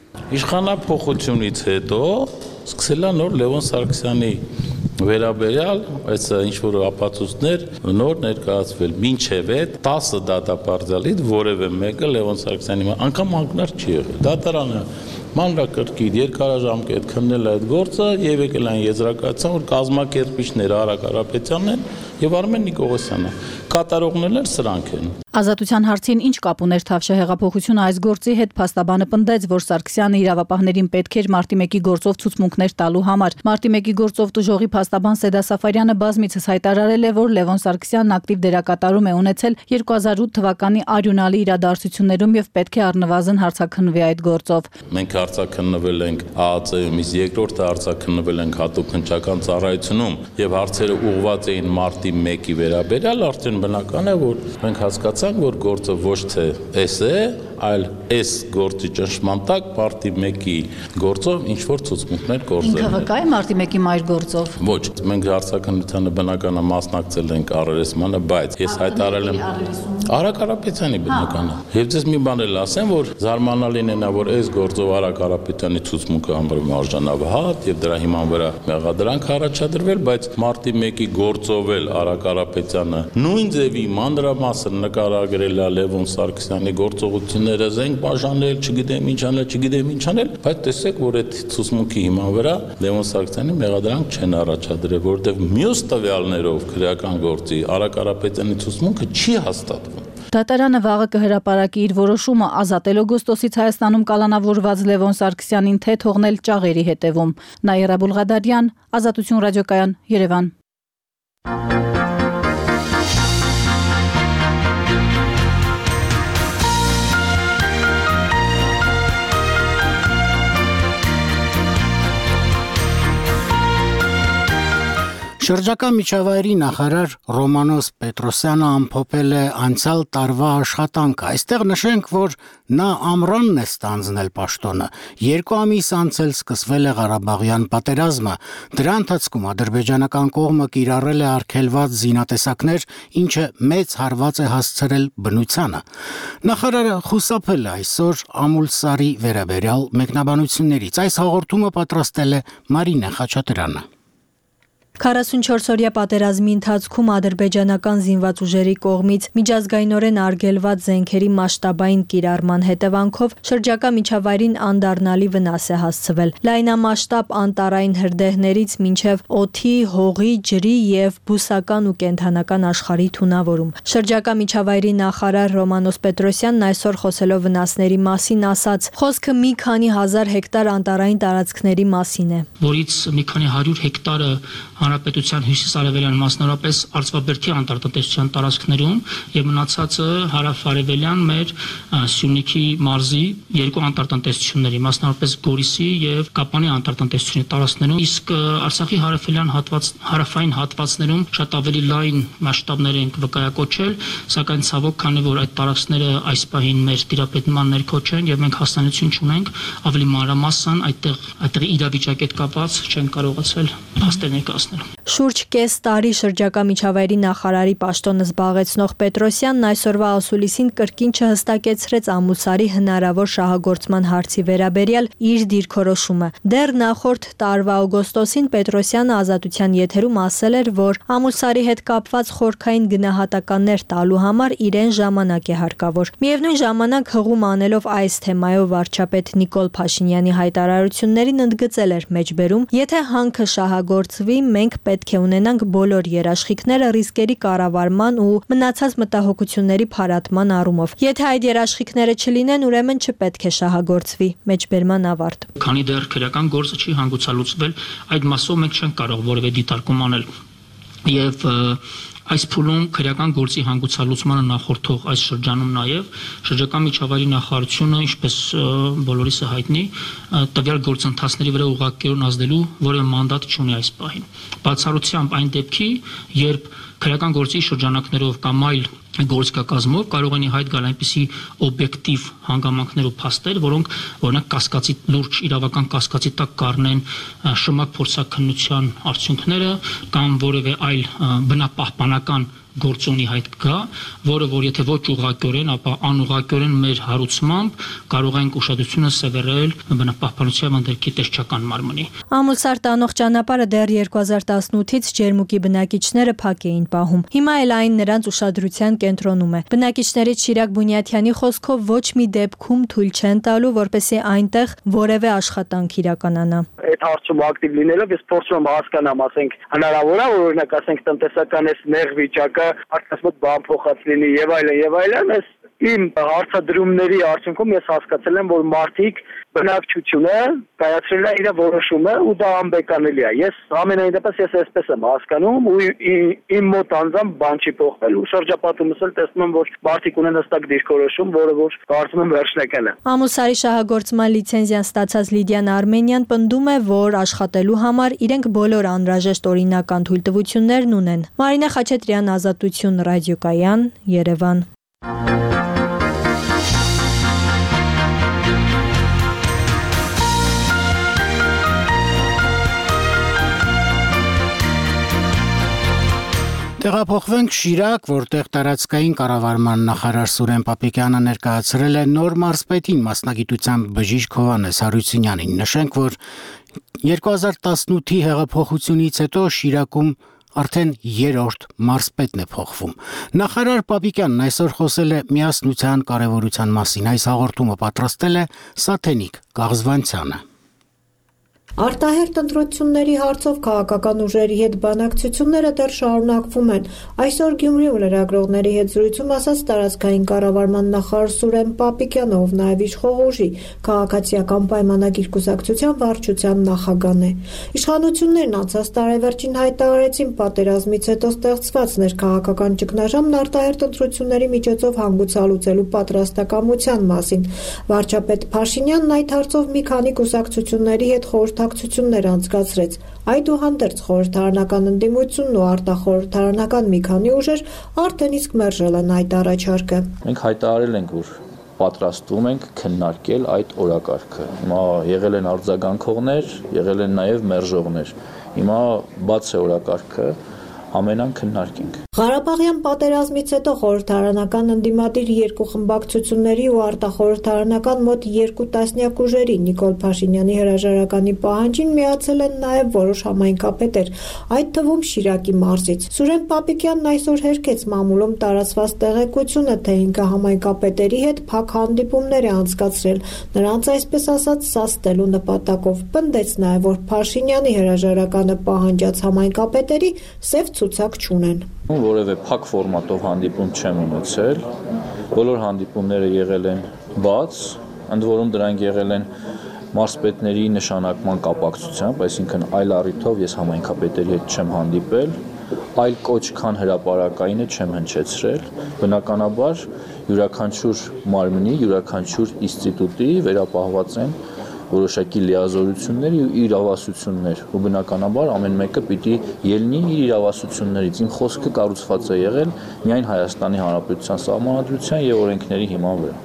C: Իշխանափոխությունից հետո սկսել է նոր Լևոն Սարգսյանի վերաբերյալ այս ինչ-որ ապացույցներ նոր ներկայացվել մինչև այդ 10 դատապարտյալից որևէ մեկը Լևոն Սարգսյանի անգամ անկնար չի եղել։ Դատարանը մանրակրկիտ երկարաժամկետ քննել այդ գործը եւ եկել այն եզրակացության, որ կազմակերպիչները Արա Կարապետյանն են եւ Արմեն Նիկողոսյանը։ Կատարողներն սրանք են։
E: Ազատության հարցին ինչ կապ ուներ Թավշյա հեղափոխությունը այս գործի հետ, փաստաբանը պնդեց, որ Սարգսյանը իրավապահներին պետք էր մարտի 1-ի գործով ցուցմունքներ տալու համար։ Մարտի 1-ի գործով տուժողի փաստաբան Սեդա Սաֆարյանը բազմիցս հայտարարել է, որ Լևոն Սարգսյանն ակտիվ դերակատարում է ունեցել 2008 թվականի արյունալի իրադարձություններում եւ պետք է առնվազն հարցաքննվի այդ գործով։
C: Մենք հարցաքննվել ենք ԱԱԾ-ում, իսկ երկրորդը հարցաքննվել ենք հատուկ քննչական ծառայությունում եւ հարցերը ուղղված էին մարտի 1-ի վերաբերյալ, արդեն բնական է, որ մենք հասկացանք, որ գործը ոչ թե էս է, այլ էս գործի ճնշման տակ մարտի 1-ի գործով ինչ որ ցուցմունքներ գործել են։
E: Ինքը վկա է մարտի 1-ի մայր գործով։
C: Ոչ, մենք հարցաքննությանը բնականաբար մասնակցել ենք առերեսմանը, բայց ես հայտարարել եմ Արա Կարապետյանի բնականաբար։ Եվ ձեզ մի բան էլ ասեմ, որ զարմանալին է նա, որ այս գործով Արա Կարապետյանի ցուցմունքը համարվում է արժանավահատ եւ դրա հիման վրա մեղադրանք առաջադրվել, բայց մարտի 1-ի գործով էլ Արա Կարապետյանը նույն ձևի մանրամասն նկարագրել է Լևոն Սարգսյանի գործողությունները, զենք բաժանել, չգիտեմ ինչ անել, բայց տեսեք, որ այդ ցուցմունքի հիման վրա Լևոն Սարգսյանի մեղադրանք չեն առաջադրել, որովհետեւ մյուս տվյալներով քրեական գործի Արա Կարապետյանի ցուցմունքը չի հաստատվում։
E: Դատարանը վաղը կհրապարակի իր որոշումը ազատել օգոստոսից Հայաստանում կալանավորված Լևոն Սարգսյանին թե թողնել ճաղերի հետևում։ Նաիրա Բուլղադարյան, Ազատություն ռադիոկայան, Երևան։
A: Շրջակա միջավայրի նախարար Ռոմանոս Պետրոսյանը ամփոփել է անցյալ տարվա աշխատանքը։ Այստեղ նշենք, որ նա ամռանն է ստանձնել պաշտոնը։ 2 ամիս անց էլ սկսվել է Ղարաբաղյան պատերազմը։ Դրա ընթացքում ադրբեջանական կողմը կիրառել է արգելված զինատեսակներ, ինչը մեծ հարված է հասցրել բնությանը։ Նախարարը խուսափել է այսօր Ամուլսարի վերաբերյալ մեկնաբանություններից։ Այս հաղորդումը պատրաստել է Մարինե Խաչատրյանը։
H: 44-օրյա պատերազմի ընթացքում ադրբեջանական զինված ուժերի կողմից միջազգայինորեն արգելված զենքերի մասշտաբային կիրառման հետևանքով շրջակա միջավայրին անդառնալի վնաս է հասցվել։ Լայնամասշտաբ անտառային հրդեհներից մինչև օդի, հողի, ջրի եւ բուսական ու կենդանական աշխարհի թունավորում։ Շրջակա միջավայրի նախարար Ռոմանոս Պետրոսյանն այսօր խոսելով վնասների մասին ասաց. «Խոսքը մի քանի հազար հեկտար անտառային տարածքների մասին է,
I: որից մի քանի 100 հեկտարը Հանրապետության հյուսիսարևելյան մասնավորապես Արծվաբերդի անտառտնտեսության տարածքներում եւ մնացածը հարավ-արևելյան մեր Սյունիքի մարզի 2 անտառտնտեսությունների, մասնավորապես Գորիսի եւ Կապանի անտառտնտեսությունների տարածքներում, իսկ Արցախի հարավային հատվածներում շատ ավելի լայն մասշտաբներ են վկայակոչել, սակայն ցավոք, քանի որ այդ տարածքները այս պահին մեր տիրապետման ներքո չեն եւ մենք հաստատություն չունենք, ավելի մանրամասն այդտեղի իրավիճակի հետ կապված չեն կարողացել հաստատել ներկայացնել։
H: Շուրջ կես տարի շրջակա միջավայրի նախարարի պաշտոնը զբաղեցնող Պետրոսյանն այսօրվա ասուլիսին կրկին չհստակեցրեց Ամուլսարի հնարավոր շահագործման հարցի վերաբերյալ իր դիրքորոշումը։ Դեռ նախորդ տարվա օգոստոսին Պետրոսյանը Ազատության եթերում ասել էր, որ Ամուլսարի հետ կապված խորքային գնահատականներ տալու համար իրեն ժամանակ է հարկավոր։ Միևնույն ժամանակ հղում անելով այս թեմայով վարչապետ Նիկոլ Փաշինյանի հայտարարություններին ընդգծել էր մեջբերում. «Եթե հանքը շահագործվի, մենք պետք է ունենանք բոլոր երաշխիքները ռիսկերի կառավարման ու մնացած մտահոգությունների փարատման առումով։ Եթե այդ երաշխիքները չլինեն, ուրեմն չպետք է շահագործվի»։ Մեջբերման ավարտ։
I: Քանի դեռ քրեական գործը չի հանգուցալուծվել, այդ մասով մենք չենք կարող որևէ դիտարկում անել։ Եվ այս փուլում քրեական գործի հանգուցալուծմանը նախորդող այս շրջանում նաև շրջակա միջավայրի նախարարությունը, ինչպես բոլորիս է հայտնի, տվյալ գործընթացների վրա ուղղակիորեն ազդելու որևէ մանդատ չունի այս պահին։ Բացառությամբ այն դեպքի, երբ քրեական գործի շրջանակներով կամ այլ գործկակազմով կարող են ի հայտ գալ այնպիսի օբյեկտիվ հանգամանքներ ու փաստեր, որոնք օրինակ կասկածի լուրջ իրավական կասկածի տակ կառնեն շմակ փորձաքննության արդյունքները կամ որևէ այլ բնապահպանական գործոնի հայտ կա, որը որ եթե ոչ ուղղակիորեն, ապա անուղղակիորեն մեր հարուցմամբ կարող ենք ուշադրությունը սևեռել բնապահպանության վանդերքի տեսչական մարմնի։
H: Ամուլսար տանող ճանապարհը դեռ 2018-ից Ջերմուկի բնակիչները փակ էին պահում։ Հիմա էլ այն նրանց ուշադրության կենտրոնում է։ Բնակիչներից Շիրակ Բունյաթյանի խոսքով ոչ մի դեպքում թույլ չեն տալու, որպեսզի այնտեղ որևէ աշխատանք իրականանա։
J: Այդ հարցում ակտիվ լինելով ես փորձում եմ հասկանամ, ասենք, հնարավոր է, որ օրինակ ասենք տնտեսական այս նեղ վիճակը արտասմոտ բան փոխած լինի եւ այլն, ես իմ հարցադրումների արդյունքում ես հասկացել եմ, որ մարդիկ բնակչությունը կայացրել է իր որոշումը ու դա անբեկանելի է։ Ես ամենայն դեպս ես այսպես եմ հասկանում ու իմ մոտ անձամբ բան չի փոխվել ու շրջապատումս էլ տեսնում եմ, որ մարդիկ ունեն հստակ դիրքորոշում, որը որ կարծում եմ վերջնական է։
H: Ամուսարի շահագործման լիցենզիան ստացած Լիդիան Արմենյան պնդում է, որ աշխատելու համար իրենք բոլոր անհրաժեշտ օրինական թույլտվություններն ունեն։ Մարինա Խաչատրյան, Ազատություն, Ռադիոկայան, Երևան։
A: Տեղափոխվենք Շիրակ, որտեղ տարածքային կառավարման նախարար Սուրեն Պապիկյանը ներկայացրել է նոր մարզպետին մասնագիտությամբ բժիշկ Հովհաննես Հարությունյանին։ Նշենք, որ 2018-ի հեղափոխությունից հետո Շիրակում արդեն երրորդ մարզպետն է փոխվում։ Նախարար Պապիկյանն այսօր խոսել է միասնության կարևորության մասին։ Այս հաղորդումը պատրաստել է Սաթենիկ Գաղզվանցյանը։
K: Արտահերթ ընտրությունների հարցով քաղաքական ուժերի հետ բանակցությունները դեռ շարունակվում են։ Այսօր Գյումրիում լրագրողների հետ զրույցում ասաց տարածքային կառավարման նախարար Սուրեն Պապիկյանը, ով նաև իշխող ուժի քաղաքացիական պայմանագիր կուսակցության վարչության նախագահն է։ Իշխանություններն անցած տարեվերջին հայտարարեցին պատերազմից հետո ստեղծված ներքաղաքական ճգնաժամն արտահերթ ընտրությունների միջոցով հանգուցալուծելու պատրաստակամության մասին։ Վարչապետ Փաշինյանն այդ հարցով մի քանի կուսակցությունների հետ խորհրդակցություններ անցկացրեց։ Այդուհանդերձ խորհրդարանական ընդդիմությունն ու արտախորհրդարանական մի քանի ուժեր արդեն իսկ մերժել են այդ առաջարկը։
C: Մենք հայտարարել ենք, որ պատրաստվում ենք քննարկել այդ օրակարգը։ Հիմա եղել են արձագանքողներ, եղել են նաև մերժողներ։ Հիմա բաց է օրակարգը, ամենան քննարկենք։
K: Ղարաբաղյան պատերազմից հետո խորհրդարանական ընդդիմադիր երկու խմբակցությունների ու արտախորհրդարանական մոտ 2 տասնյակ ուժերի Նիկոլ Փաշինյանի հրաժարականի պահանջին միացել են նաև որոշ համայնքապետեր, այդ թվում Շիրակի մարզից։ Սուրեն Պապիկյանն այսօր հերքեց մամուլում տարածված տեղեկությունը, թե ինքը համայնքապետերի հետ փակ հանդիպումներ է անցկացրել, նրանց այսպես ասած սաստելու նպատակով։ Պնդեց նաև, որ Փաշինյանի հրաժարականը պահանջած համայնքապետերի սև ցուցակ չունեն։
C: Որևէ փակ ֆորմատով հանդիպում չեմ ունեցել։ Բոլոր հանդիպումները եղել են բաց, ընդ որում դրանք եղել են մարզպետների նշանակման կապակցությամբ, այսինքն այլ առիթով ես համայնքապետերի հետ չեմ հանդիպել, այլ կոչ քան հրապարակայինը չեմ հնչեցրել։ Բնականաբար յուրաքանչյուր մարմնի, յուրաքանչյուր ինստիտուտի վերապահված են որոշակի լիազորություններ ու իրավասություններ, ու բնականաբար ամեն մեկը պիտի ելնի իր իրավասություններից։ Իմ խոսքը կառուցված է եղել միայն Հայաստանի Հանրապետության Սահմանադրության եւ օրենքների հիման վրա։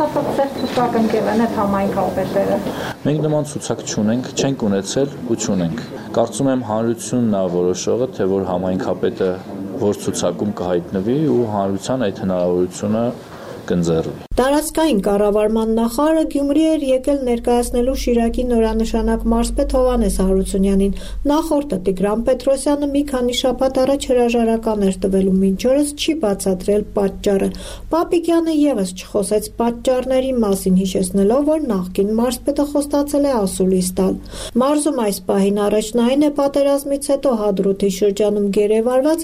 K: Ցուցակ ընկել են համայնքապետերը։
C: Մենք նման ցուցակ չունենք, չենք ունեցել ու չունենք։ Կարծում եմ հանրությունն է որոշողը, թե որ համայնքապետը որ ցուցակում կհայտնվի ու հանրության այդ հնարավորությունը կընձեռվի։
K: Տարածքային կառավարման նախարարը Գյումրի էր եկել ներկայացնելու Շիրակի նորանշանակ մարզպետ Հովհաննես Հարությունյանին։ Նախորդը Տիգրան Պետրոսյանը մի քանի շաբաթ առաջ հրաժարական էր տվելու, մինչ օրս չի բացատրել պատճառը։ Պապիկյանը եւս չխոսեց պատճառների մասին, հիշեցնելով, որ նախկին մարզպետը խոստացել է ասուլիս տալ։ Մարզում այս պահին առաջնային է պատերազմից հետո Հադրութի շրջանում գերեվարված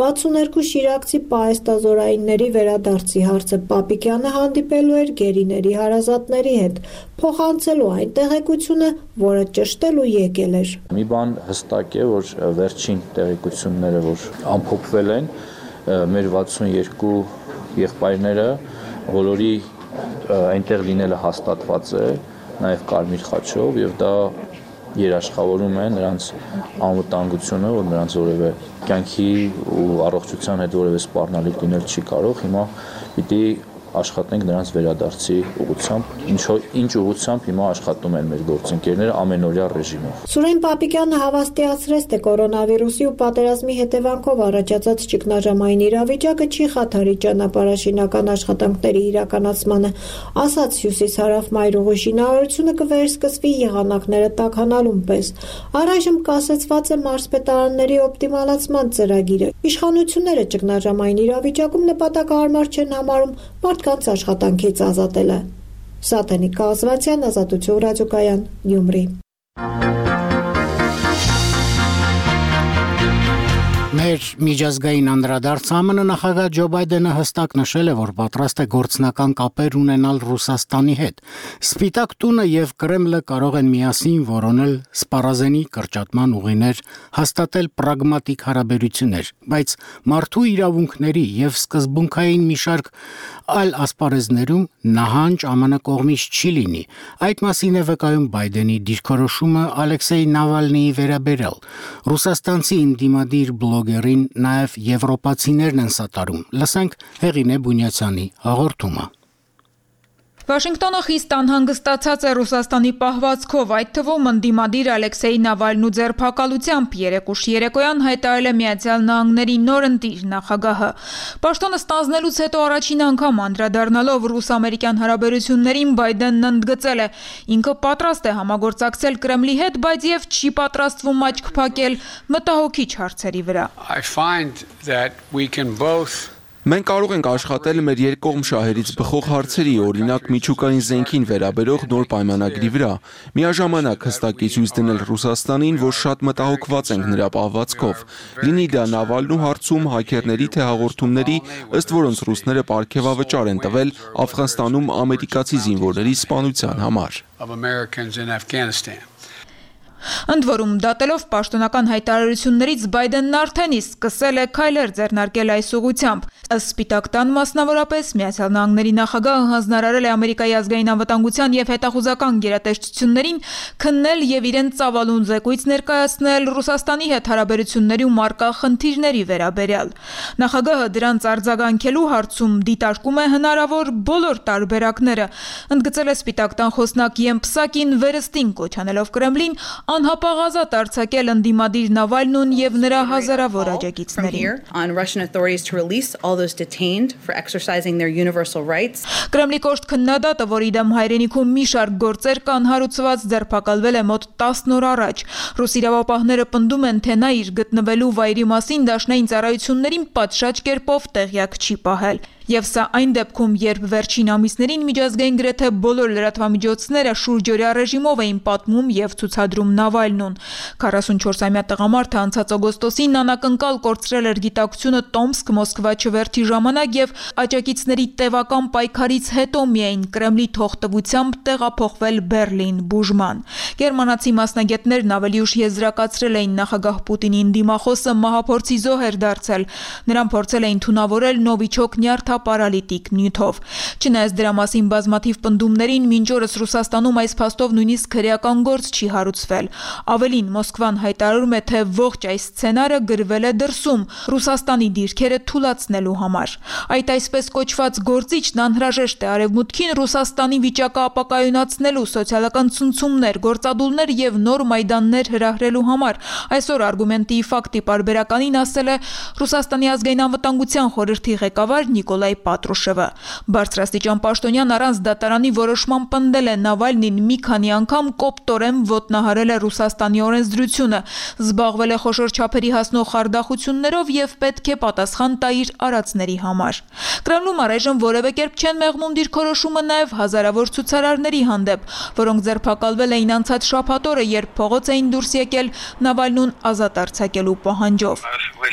K: 62 շիրակցի պահեստազորայինների վերադարձի հարցը։ Պապիկյանը հանդիպելու էր գերիների հարազատների հետ, փոխանցելու այն տեղեկությունը, որը ճշտելու եկել էր։
C: Մի բան հստակ է, որ վերջին տեղեկությունները, որ ամփոփվել են, մեր 62 եղբայրները բոլորի այնտեղ լինելը հաստատված է, նաև կարմիր խաչով, եւ դա երաշխավորում է նրանց անվտանգությունը, որ նրանց որևէ կյանքի ու առողջության հետ որևէ սպառնալիք լինել չի կարող։ Հիմա պիտի
L: աշխատենք նրանց վերադարձի ուղղությամբ, ինչ ուղղությամբ հիմա աշխատում են մեր գործընկերները ամենօրյա ռեժիմով։
K: Սուրեն Պապիկյանը հավաստիացրեց, թե կորոնավիրուսի ու պատերազմի հետևանքով առաջացած ճգնաժամային իրավիճակը չի խաթարի ճանապարհաշինական աշխատանքների իրականացմանը, ասաց հյուսիս-հարավ մայրուղու շինարարությունը կվերսկսվի եղանակները տաքանալուն պես։ Առայժմ կասեցված է մարզպետարանների օպտիմալացման ծրագիրը։ Իշխանությունները ճգնաժամային իրավիճակում նպատակահարմար չեն համարում մարդկանց աշխատանքից ազատելը։ Սաթենիկ Կազվացյան, Ազատություն ռադիոկայան, Գյումրի։
A: Մեր միջազգային անդրադարձ ԱՄՆ նախագահ Ջո Բայդենը հստակ նշել է, որ պատրաստ է գործնական կապեր ունենալ Ռուսաստանի հետ։ Սպիտակ տունը եւ Կրեմլը կարող են միասին որոնել սպառազենի կրճատման ուղիներ, հաստատել պրագմատիկ հարաբերություններ, բայց մարդու իրավունքների եւ սկզբունքային մի շարք այլ ասպարեզներում նահանջ ԱՄՆ կողմից չի լինի։ Այդ մասին է վկայում Բայդենի դիրքորոշումը Ալեքսեյ Նավալնիի վերաբերյալ։ Ռուսաստանցի ինդիմադիր բլոգերին նաև եվրոպացիներն են սատարում։ Լսենք Հեղինե Բունյացյանի հաղորդումը։
N: Վաշինգտոնը խիստ անհանգստացած է Ռուսաստանի պահվածքով, այդ թվում ընդդիմադիր Ալեքսեյ Նավալնու ձերբակալությամբ երեկուշ երեկոյան հայտարարել է Միացյալ Նահանգների նոր ընտիր նախագահը։ Պաշտոնը ստանձնելուց հետո առաջին անգամ անդրադառնալով ռուս-ամերիկյան հարաբերություններին Բայդենն ընդգծել է. ինքը պատրաստ է համագործակցել Կրեմլի հետ, բայց եւ չի պատրաստվում աչք փակել մտահոգիչ հարցերի վրա։
O: Մենք կարող ենք աշխատել մեր երկկողմ շահերից բխող հարցերի, օրինակ միջուկային զենքին վերաբերող նոր պայմանագրի վրա, միաժամանակ հստակի ցույց դնել Ռուսաստանին, որ շատ մտահոգված ենք նրա պահվածքով, լինի դա Նավալնու հարցում հաքերների թե հաղորդումների, ըստ որոնց ռուսները պարգևավճար են տվել Աֆղանստանում ամերիկացի զինվորների սպանության համար։
N: Ընդ որում, դատելով պաշտոնական հայտարարություններից Բայդենն արդեն իսկ սկսել է քայլեր ձեռնարկել այս ուղղությամբ։ Ըստ Սպիտակ տան մասնավորապես Միացյալ Նահանգների նախագահը հանձնարարել է Ամերիկայի ազգային անվտանգության եւ հետախուզական գերատեսչություններին քննել եւ իրենց ծավալուն զեկույց ներկայացնել Ռուսաստանի հետ հարաբերություններում առկա խնդիրների վերաբերյալ։ Նախագահը դրանց արձագանքելու հարցում դիտարկում է հնարավոր բոլոր տարբերակները։ Ընդգծել է Սպիտակ տան խոսնակ Յեն Պսակին վերստին կոչ անելով Կրեմլին անհապաղ ազատ արձակել ընդդիմադիր Նավալնուն եւ նրա հազարավոր աջակիցներին։ Կրեմլի կոշտ քննադատը, որի դեմ հայրենիքում մի շարք գործեր կան հարուցված, ձերբակալվել է մոտ 10 օր առաջ։ Ռուս իրավապահները պնդում են, թե նա իր գտնվելու վայրի մասին դաշնային ծառայություններին պատշաճ կերպով տեղյակ չի պահել։ Եվ սա այն դեպքում, երբ վերջին ամիսներին միջազգային գրեթե բոլոր լրատվամիջոցները շուրջօրյա ռեժիմով էին պատմում եւ ցուցադրում Նավալնուն։ 44-ամյա տղամարդը անցած օգոստոսին անակնկալ կորցրել էր գիտակցությունը Տոմսկ-Մոսկվա չվերթի ժամանակ եւ աջակիցների տևական պայքարից հետո միայն Կրեմլի թողտվությամբ տեղափոխվել Բերլին բուժման։ Գերմանացի մասնագետներն ավելի ուշ եզրակացրել էին նախագահ Պուտինին դիմախոսը մահափորձի զոհեր դարձել։ Նրան փորձել էին թունավորել նովիչոկ նյարդապարալիտիկ նյութով։ Չնայած դրա մասին բազմաթիվ պնդումներին, մինչ օրս Ռուսաստանում այս փաստով նույնիսկ քրեական գործ չի հարուցվել։ Ավելին, Մոսկվան հայտարարում է, թե ողջ այս սցենարը գրվել է դրսում Ռուսաստանի դիրքերը թուլացնելու համար։ Այդ այսպես կոչված գործիչն անհրաժեշտ է Արևմուտքին Ռուսաստանի վիճակը ապակայունացնելու, սոցիալական ցնցումներ, գործադուլներ եւ նոր մայդաններ հրահրելու համար։ Այսօր արգումենտի ֆակտի պարբերականին ասել է Ռուսաստանի ազգային անվտանգության խորհրդի ղեկավար Նիկոլայ Պատրուշևը։ Բարձրաստիճան պաշտոնյան առանց դատարանի որոշման պնդել է Նավալնին մի քանի անգամ կոպտորեն ոտնահարել է Ռուսաստանի օրենսդրությունը, զբաղվել է խոշոր չափերի հասնող խարդախություններով եւ պետք է պատասխան տա իր արածների համար։ Կրեմլում առայժմ որևէ կերպ չեն մեղմում դիրքորոշումը նաեւ հազարավոր ցուցարարների հանդեպ, որոնք ձերբակալվել էին անցած շաբաթ օրը, երբ փողոց էին դուրս եկել Նավալնուն ազատ արձակելու պահանջով։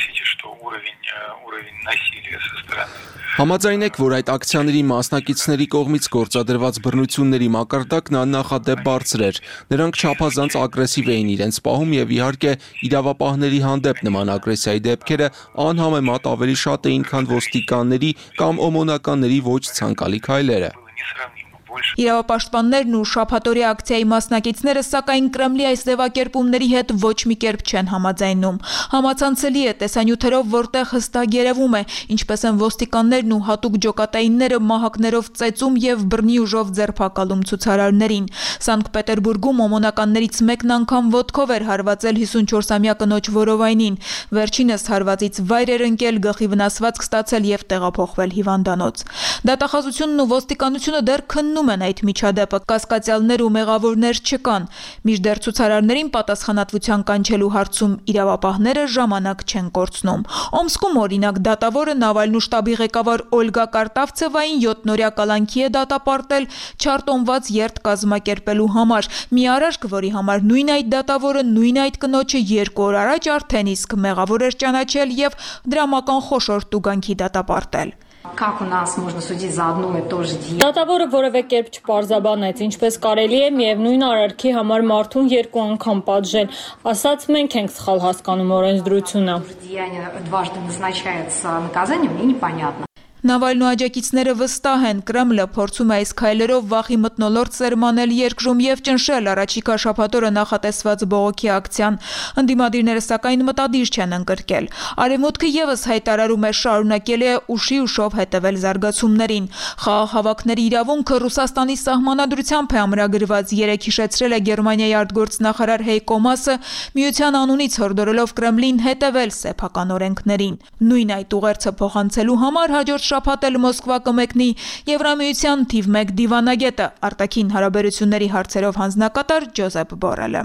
O: Համաձայնեք, որ այդ ակցիաների մասնակիցների կողմից գործադրված բռնությունների մակարդակն աննախադեպ բարձր էր։ Նրանք չափազանց ագրեսիվ էին իրենց պահում եւ իհարկե իրավապահների հանդեպ նման ագրեսիայի դեպքերը անհամեմատ ավելի շատ էին, քան ոստիկանների կամ օմոնականների ոչ ցանկալի քայլերը։
N: Իրավապաշտպաններն ու շաբաթօրյա ակցիայի մասնակիցները սակայն Կրեմլի այս ձևակերպումների հետ ոչ մի կերպ չեն համաձայնում։ Համացանցելի է տեսանյութերով, որտեղ հստակ երևում է, ինչպես են ոստիկաններն ու հատուկ ջոկատայինները մահակներով ծեծում եւ բռնի ուժով ձերբակալում ցուցարարներին։ Սանկտ Պետերբուրգում օմոնականներից մեկն անգամ ոտքով էր հարվածել 54-ամյա կնոջ որովայնին։ Վերջինս հարվածից վայր էր ընկել, գլխի վնասվածք ստացել եւ տեղափոխվել հիվանդանոց։ Դատախազությունն ու ոստիկանությունը դեռ քննում են այդ միջադեպը, կասկածյալներ ու մեղավորներ չկան։ Մինչդեռ ցուցարարներին պատասխանատվության կանչելու հարցում իրավապահները ժամանակ չեն կորցնում։ Օմսկում օրինակ դատավորը Նավալնու շտաբի ղեկավար Օլգա Կարտավցևային 7-օրյա կալանքի է դատապարտել չարտոնված երթ կազմակերպելու համար։ Մի արարք, որի համար նույն այդ դատավորը նույն այդ կնոջը 2 օր առաջ արդեն իսկ մեղավոր էր ճանաչել եւ դրամական խոշոր տուգանքի դատապարտել։
M: Как у нас можно судить за одно и то же дело?
Q: Դատավորը որևէ կերպ չպարզաբանեց, ինչպես կարելի է միևնույն արարքի համար մարդուն 2 անգամ պատժել, ասաց մենք ենք սխալ հասկանում օրենսդրությունը։
M: Деяние дважды назначается наказанием, мне непонятно.
N: Նավալնու աջակիցները վստահ են, Կրեմլը փորձում է այս քայլերով վախի մթնոլորտ սերմանել երկրում եւ ճնշել առաջիկա շաբաթօրը նախատեսված բողոքի ակցիան։ Ընդդիմադիրները սակայն մտադիր չեն ընկրկել։ Արևմուտքը եւս հայտարարում է շարունակել է ուշի ուշով հետևել զարգացումներին։ Խաղաղ հավաքների իրավունքը Ռուսաստանի սահմանադրությամբ է ամրագրված, երեք հիշեցրել է Գերմանիայի արտգործնախարար Հեյկո Մասը, միության անունից հորդորելով Կրեմլին հետևել սեփական օրենքներին։ Նույն այդ ուղերձը փոխանցելու համար հաջորդ շաբաթ էլ Մոսկվա կմեկնի Եվրամիության թիվ 1 դիվանագետը, արտաքին հարաբերությունների հարցերով հանձնակատար Ջոզեփ Բորելը։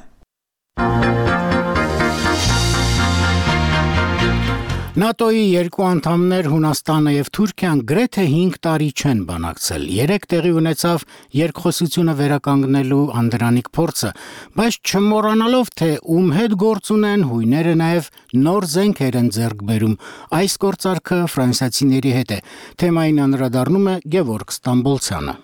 A: ՆԱՏՕ-ի 2 անդամներ Հունաստանը եւ Թուրքիան գրեթե 5 տարի չեն բանակցել։ 3 տեղի ունեցավ երկխոսությունը վերականգնելու անդրանիկ փորձը, բայց չմոռանալով թե ում հետ գործ ունեն, հույները նաեւ նոր զենքեր են ձեռք բերում։ Այս գործարքը ֆրանսիացիների հետ է։ Թեմային անդրադառնում է Գևորգ Ստամբոլցյանը։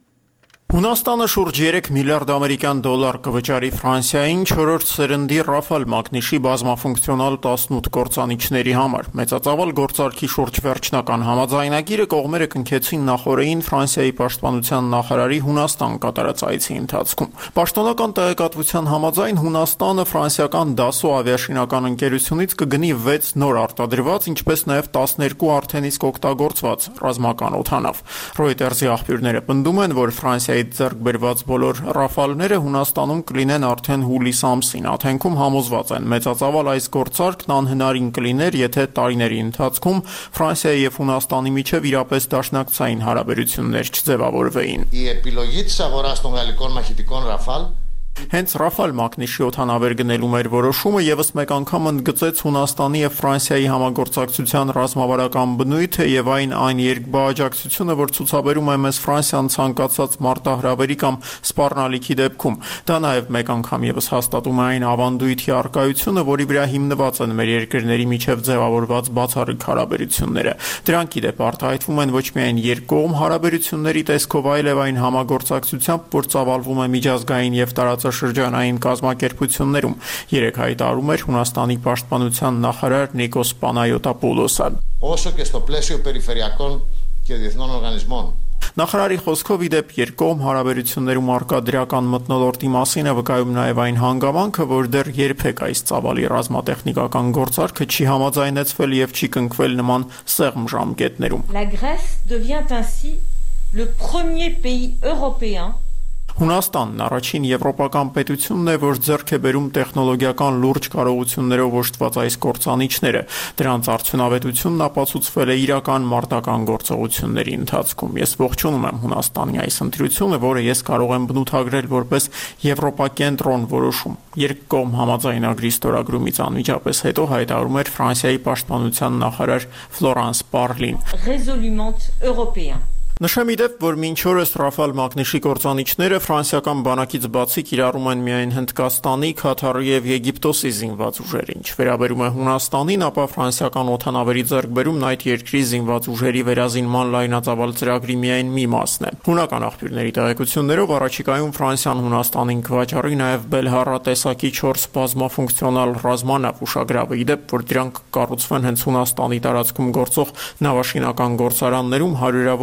R: Հունաստանը շուրջ 3 միլիարդ ամերիկյան դոլար կվճարի Ֆրանսիային 4-րդ սերնդի Ռաֆալ մակնիշի բազմաֆունկցիոնալ 18 կործանիչների համար։ Մեծածավալ գործարքի շուրջ վերջնական համաձայնագիրը կողմերը կնքեցին նախորդին Ֆրանսիայի պաշտպանության նախարարի Հունաստան կատարած այցի ընթացքում։ Պաշտոնական տեղեկատվության համաձայն Հունաստանը ֆրանսիական Dassault ավիաշինական ընկերությունից կգնի 6 նոր արտադրված, ինչպես նաև 12 արդեն իսկ օգտագործված ռազմական օդանավ։ Reuters-ի աղբյուրները պնդում են, որ Ֆրանսիայի ձեռք բերված բոլոր ռաֆալները Հունաստանում կլինեն արդեն հուլիս ամսին։ Աթենքում համոզված են, մեծածավալ այս գործարքն անհնարին կլիներ, եթե տարիների ընթացքում Ֆրանսիայի եւ Հունաստանի միջև իրապես դաշնակցային հարաբերություններ չձևավորվեին։
T: Η επιλογή της αγοράς των γαλλικών μαχητικών Rafale
R: Հենց Ռաֆալ մակնիշի օդանավեր գնելու մեր որոշումը եւս մեկ անգամ ընդգծեց Հունաստանի եւ Ֆրանսիայի համագործակցության ռազմավարական բնույթը եւ այն երկբաժակցությունը, որ ցուցաբերում է մեզ Ֆրանսիան ցանկացած մարտահրավերի կամ սպառնալիքի դեպքում։ Դա նաեւ մեկ անգամ եւս հաստատում է այն ավանդույթի առկայությունը, որի վրա հիմնված են մեր երկրների միջև ձևավորված բացառիկ հարաբերությունները։ Դրանք ի դեպ արտահայտվում են ոչ միայն երկկողմ հարաբերությունների տեսքով, այլև այն համագործակցությամբ, որ ծավալվում է միջազգային եւ տարածաշրջանային կազմակերպություններում, երեք հայտարարում էր Հունաստանի պաշտպանության նախարար Նիկոս Պանայոտապուլոսը։
T: Όσο και στο πλαίσιο περιφερειακών και διεθνών οργανισμών
R: Նախարարի խոսքով ի դեպ երկկողմ հարաբերություններում արկա դրական մթնոլորտի մասին է վկայում նաև այն հանգամանքը, որ դեռ երբեք այս ծավալի ռազմատեխնիկական գործարքը չի համաձայնեցվել եւ չի կնքվել նման սեղմ ժամկետներում։
Y: La Grèce devient ainsi le premier pays européen
R: Հունաստանն առաջին եվրոպական պետությունն է, որ ձեռք է բերում տեխնոլոգիական լուրջ կարողություններով օժտված այս կործանիչները։ Դրանց արդյունավետությունն ապացուցվել է իրական մարտական գործողությունների ընթացքում։ Ես ողջունում եմ Հունաստանի այս ընտրությունը, որը ես կարող եմ բնութագրել որպես եվրոպակենտրոն որոշում։ Երկկողմ համաձայնագրի ստորագրումից անմիջապես հետո հայտարարում էր Ֆրանսիայի պաշտպանության նախարար Ֆլորանս Պարլին։
Y: Résolument européen
R: Նշեմ ի դեպ, որ մինչ օրս Ռաֆալ մակնիշի կործանիչները ֆրանսիական բանակից բացի կիրառում են միայն Հնդկաստանի, Քաթարի եւ Եգիպտոսի զինված ուժեր, ինչ վերաբերում է Հունաստանին, ապա ֆրանսիական օդանավերի ձեռքբերումն այդ երկրի զինված ուժերի վերազինման լայնածավալ ծրագրի միայն մի մասն է։ Հունական աղբյուրների տեղեկություններով առաջիկայում Ֆրանսիան Հունաստանին կվաճառի նաեւ Բելհառա տեսակի 4 բազմաֆունկցիոնալ ռազմանավ ուշագրավը, ի դեպ, որ դրանք կառուցվեն հենց Հունաստանի տարածքում գործող նավաշինական գործարաններում հարյուրավոր հույն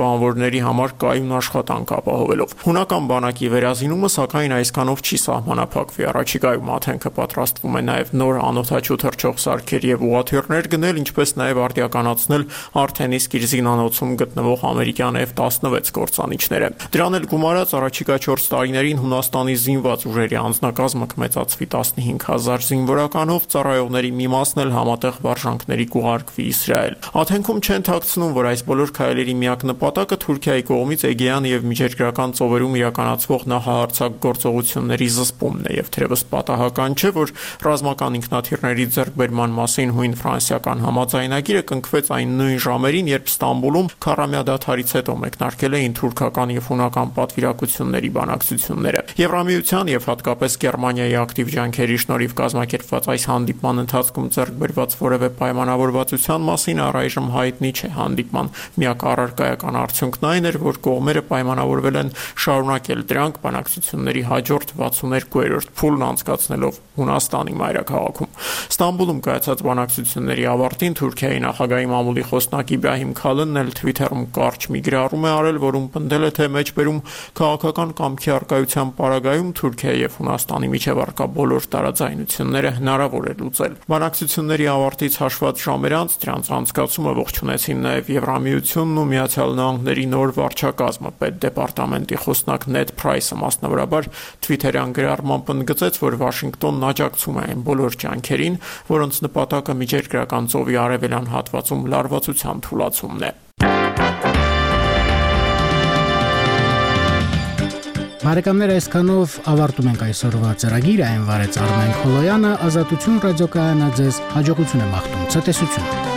R: բանվորների համար կայուն աշխատանք ապահովելով։ Հունական բանակի վերազինումը սակայն այսքանով չի սահմանափակվի։ Առաջիկայում Աթենքը պատրաստվում է նաև նոր անօդաչու թռչող սարքեր եւ ուղղաթիռներ գնել, ինչպես նաև արդիականացնել արդեն իսկ իր զինանոցում գտնվող ամերիկյան F-16 կործանիչները։ Դրան էլ գումարած առաջիկա 4 տարիներին Հունաստանի զինված ուժերի անձնակազմը կմեծացվի 15000 զինվորականով, ծառայողների մի մասն էլ համատեղ վարժանքների կուղարկվի Իսրայել։ Աթենքում չեն թաքցնում, որ այս բոլոր քայլերի միակ նպատակը Թուրքիայի կողմից Էգեյան եւ միջերկրական ծովերում իրականացվող նախահարցակ գործողությունների զսպումն է, եւ թերևս պատահական չէ, որ ռազմական ինքնաթիռների ձեռքբերման մասին հույն ֆրանսիական համաձայնագիրը կնքվեց այն նույն ժամերին, երբ Ստամբուլում քառամյա դադարից հետո մեկնարկել էին թուրքական եւ հունական պատվիրակությունների բանակցությունները։ Եվրամիության եւ հատկապես Գերմանիայի ակտիվ ջանքերի շնորհիվ կազմակերպված այս հանդիպման ընթացքում ձեռք բերված որևէ պայմանավորվածության մասին առայժմ հայտնի չէ։ Հանդիպման միակ առարկայական արդյունքն այն էր, որ կողմերը պայմանավորվել են շարունակել դրանք բանակցությունների հաջորդ 62-րդ փուլն անցկացնելով Հունաստանի մայրաքաղաքում։ Ստամբուլում կայացած բանակցությունների ավարտին Թուրքիայի նախագահի մամուլի խոսնակ Իբրահիմ Քալնն էլ Twitter-ում կարճ մի գրառում է արել, որում պնդել է, թե մեջբերում քաղաքական կամքի առկայության պարագայում Թուրքիայի եւ Հունաստանի միջև առկա բոլոր տարաձայնությունները հնարավոր է լուծել։ Բանակցությունների ավարտից հաշված ժամեր անց դրանց անցկացումը ողջունեցին նաեւ Եվրամիությունն ու Միացյալ Նահանգների նոր վարչակազմը։ Պետդեպարտամենտի խոսնակ Նեդ Փրայսը մասնավորաբար Twitter-յան գրառմամբ ընդգծեց, որ Վաշինգտոնն աջակցում է այն բոլոր ջանքերին, որոնց նպատակը միջերկրական ծովի արևելյան հատվածում լարվածության թուլացումն է։
A: Բարեկամներ, այսքանով ավարտում ենք այսօրվա ծրագիրը, այն վարեց Արմեն Քոլոյանը, Ազատություն ռադիոկայանը ձեզ հաջողություն է մաղթում, ցտեսություն։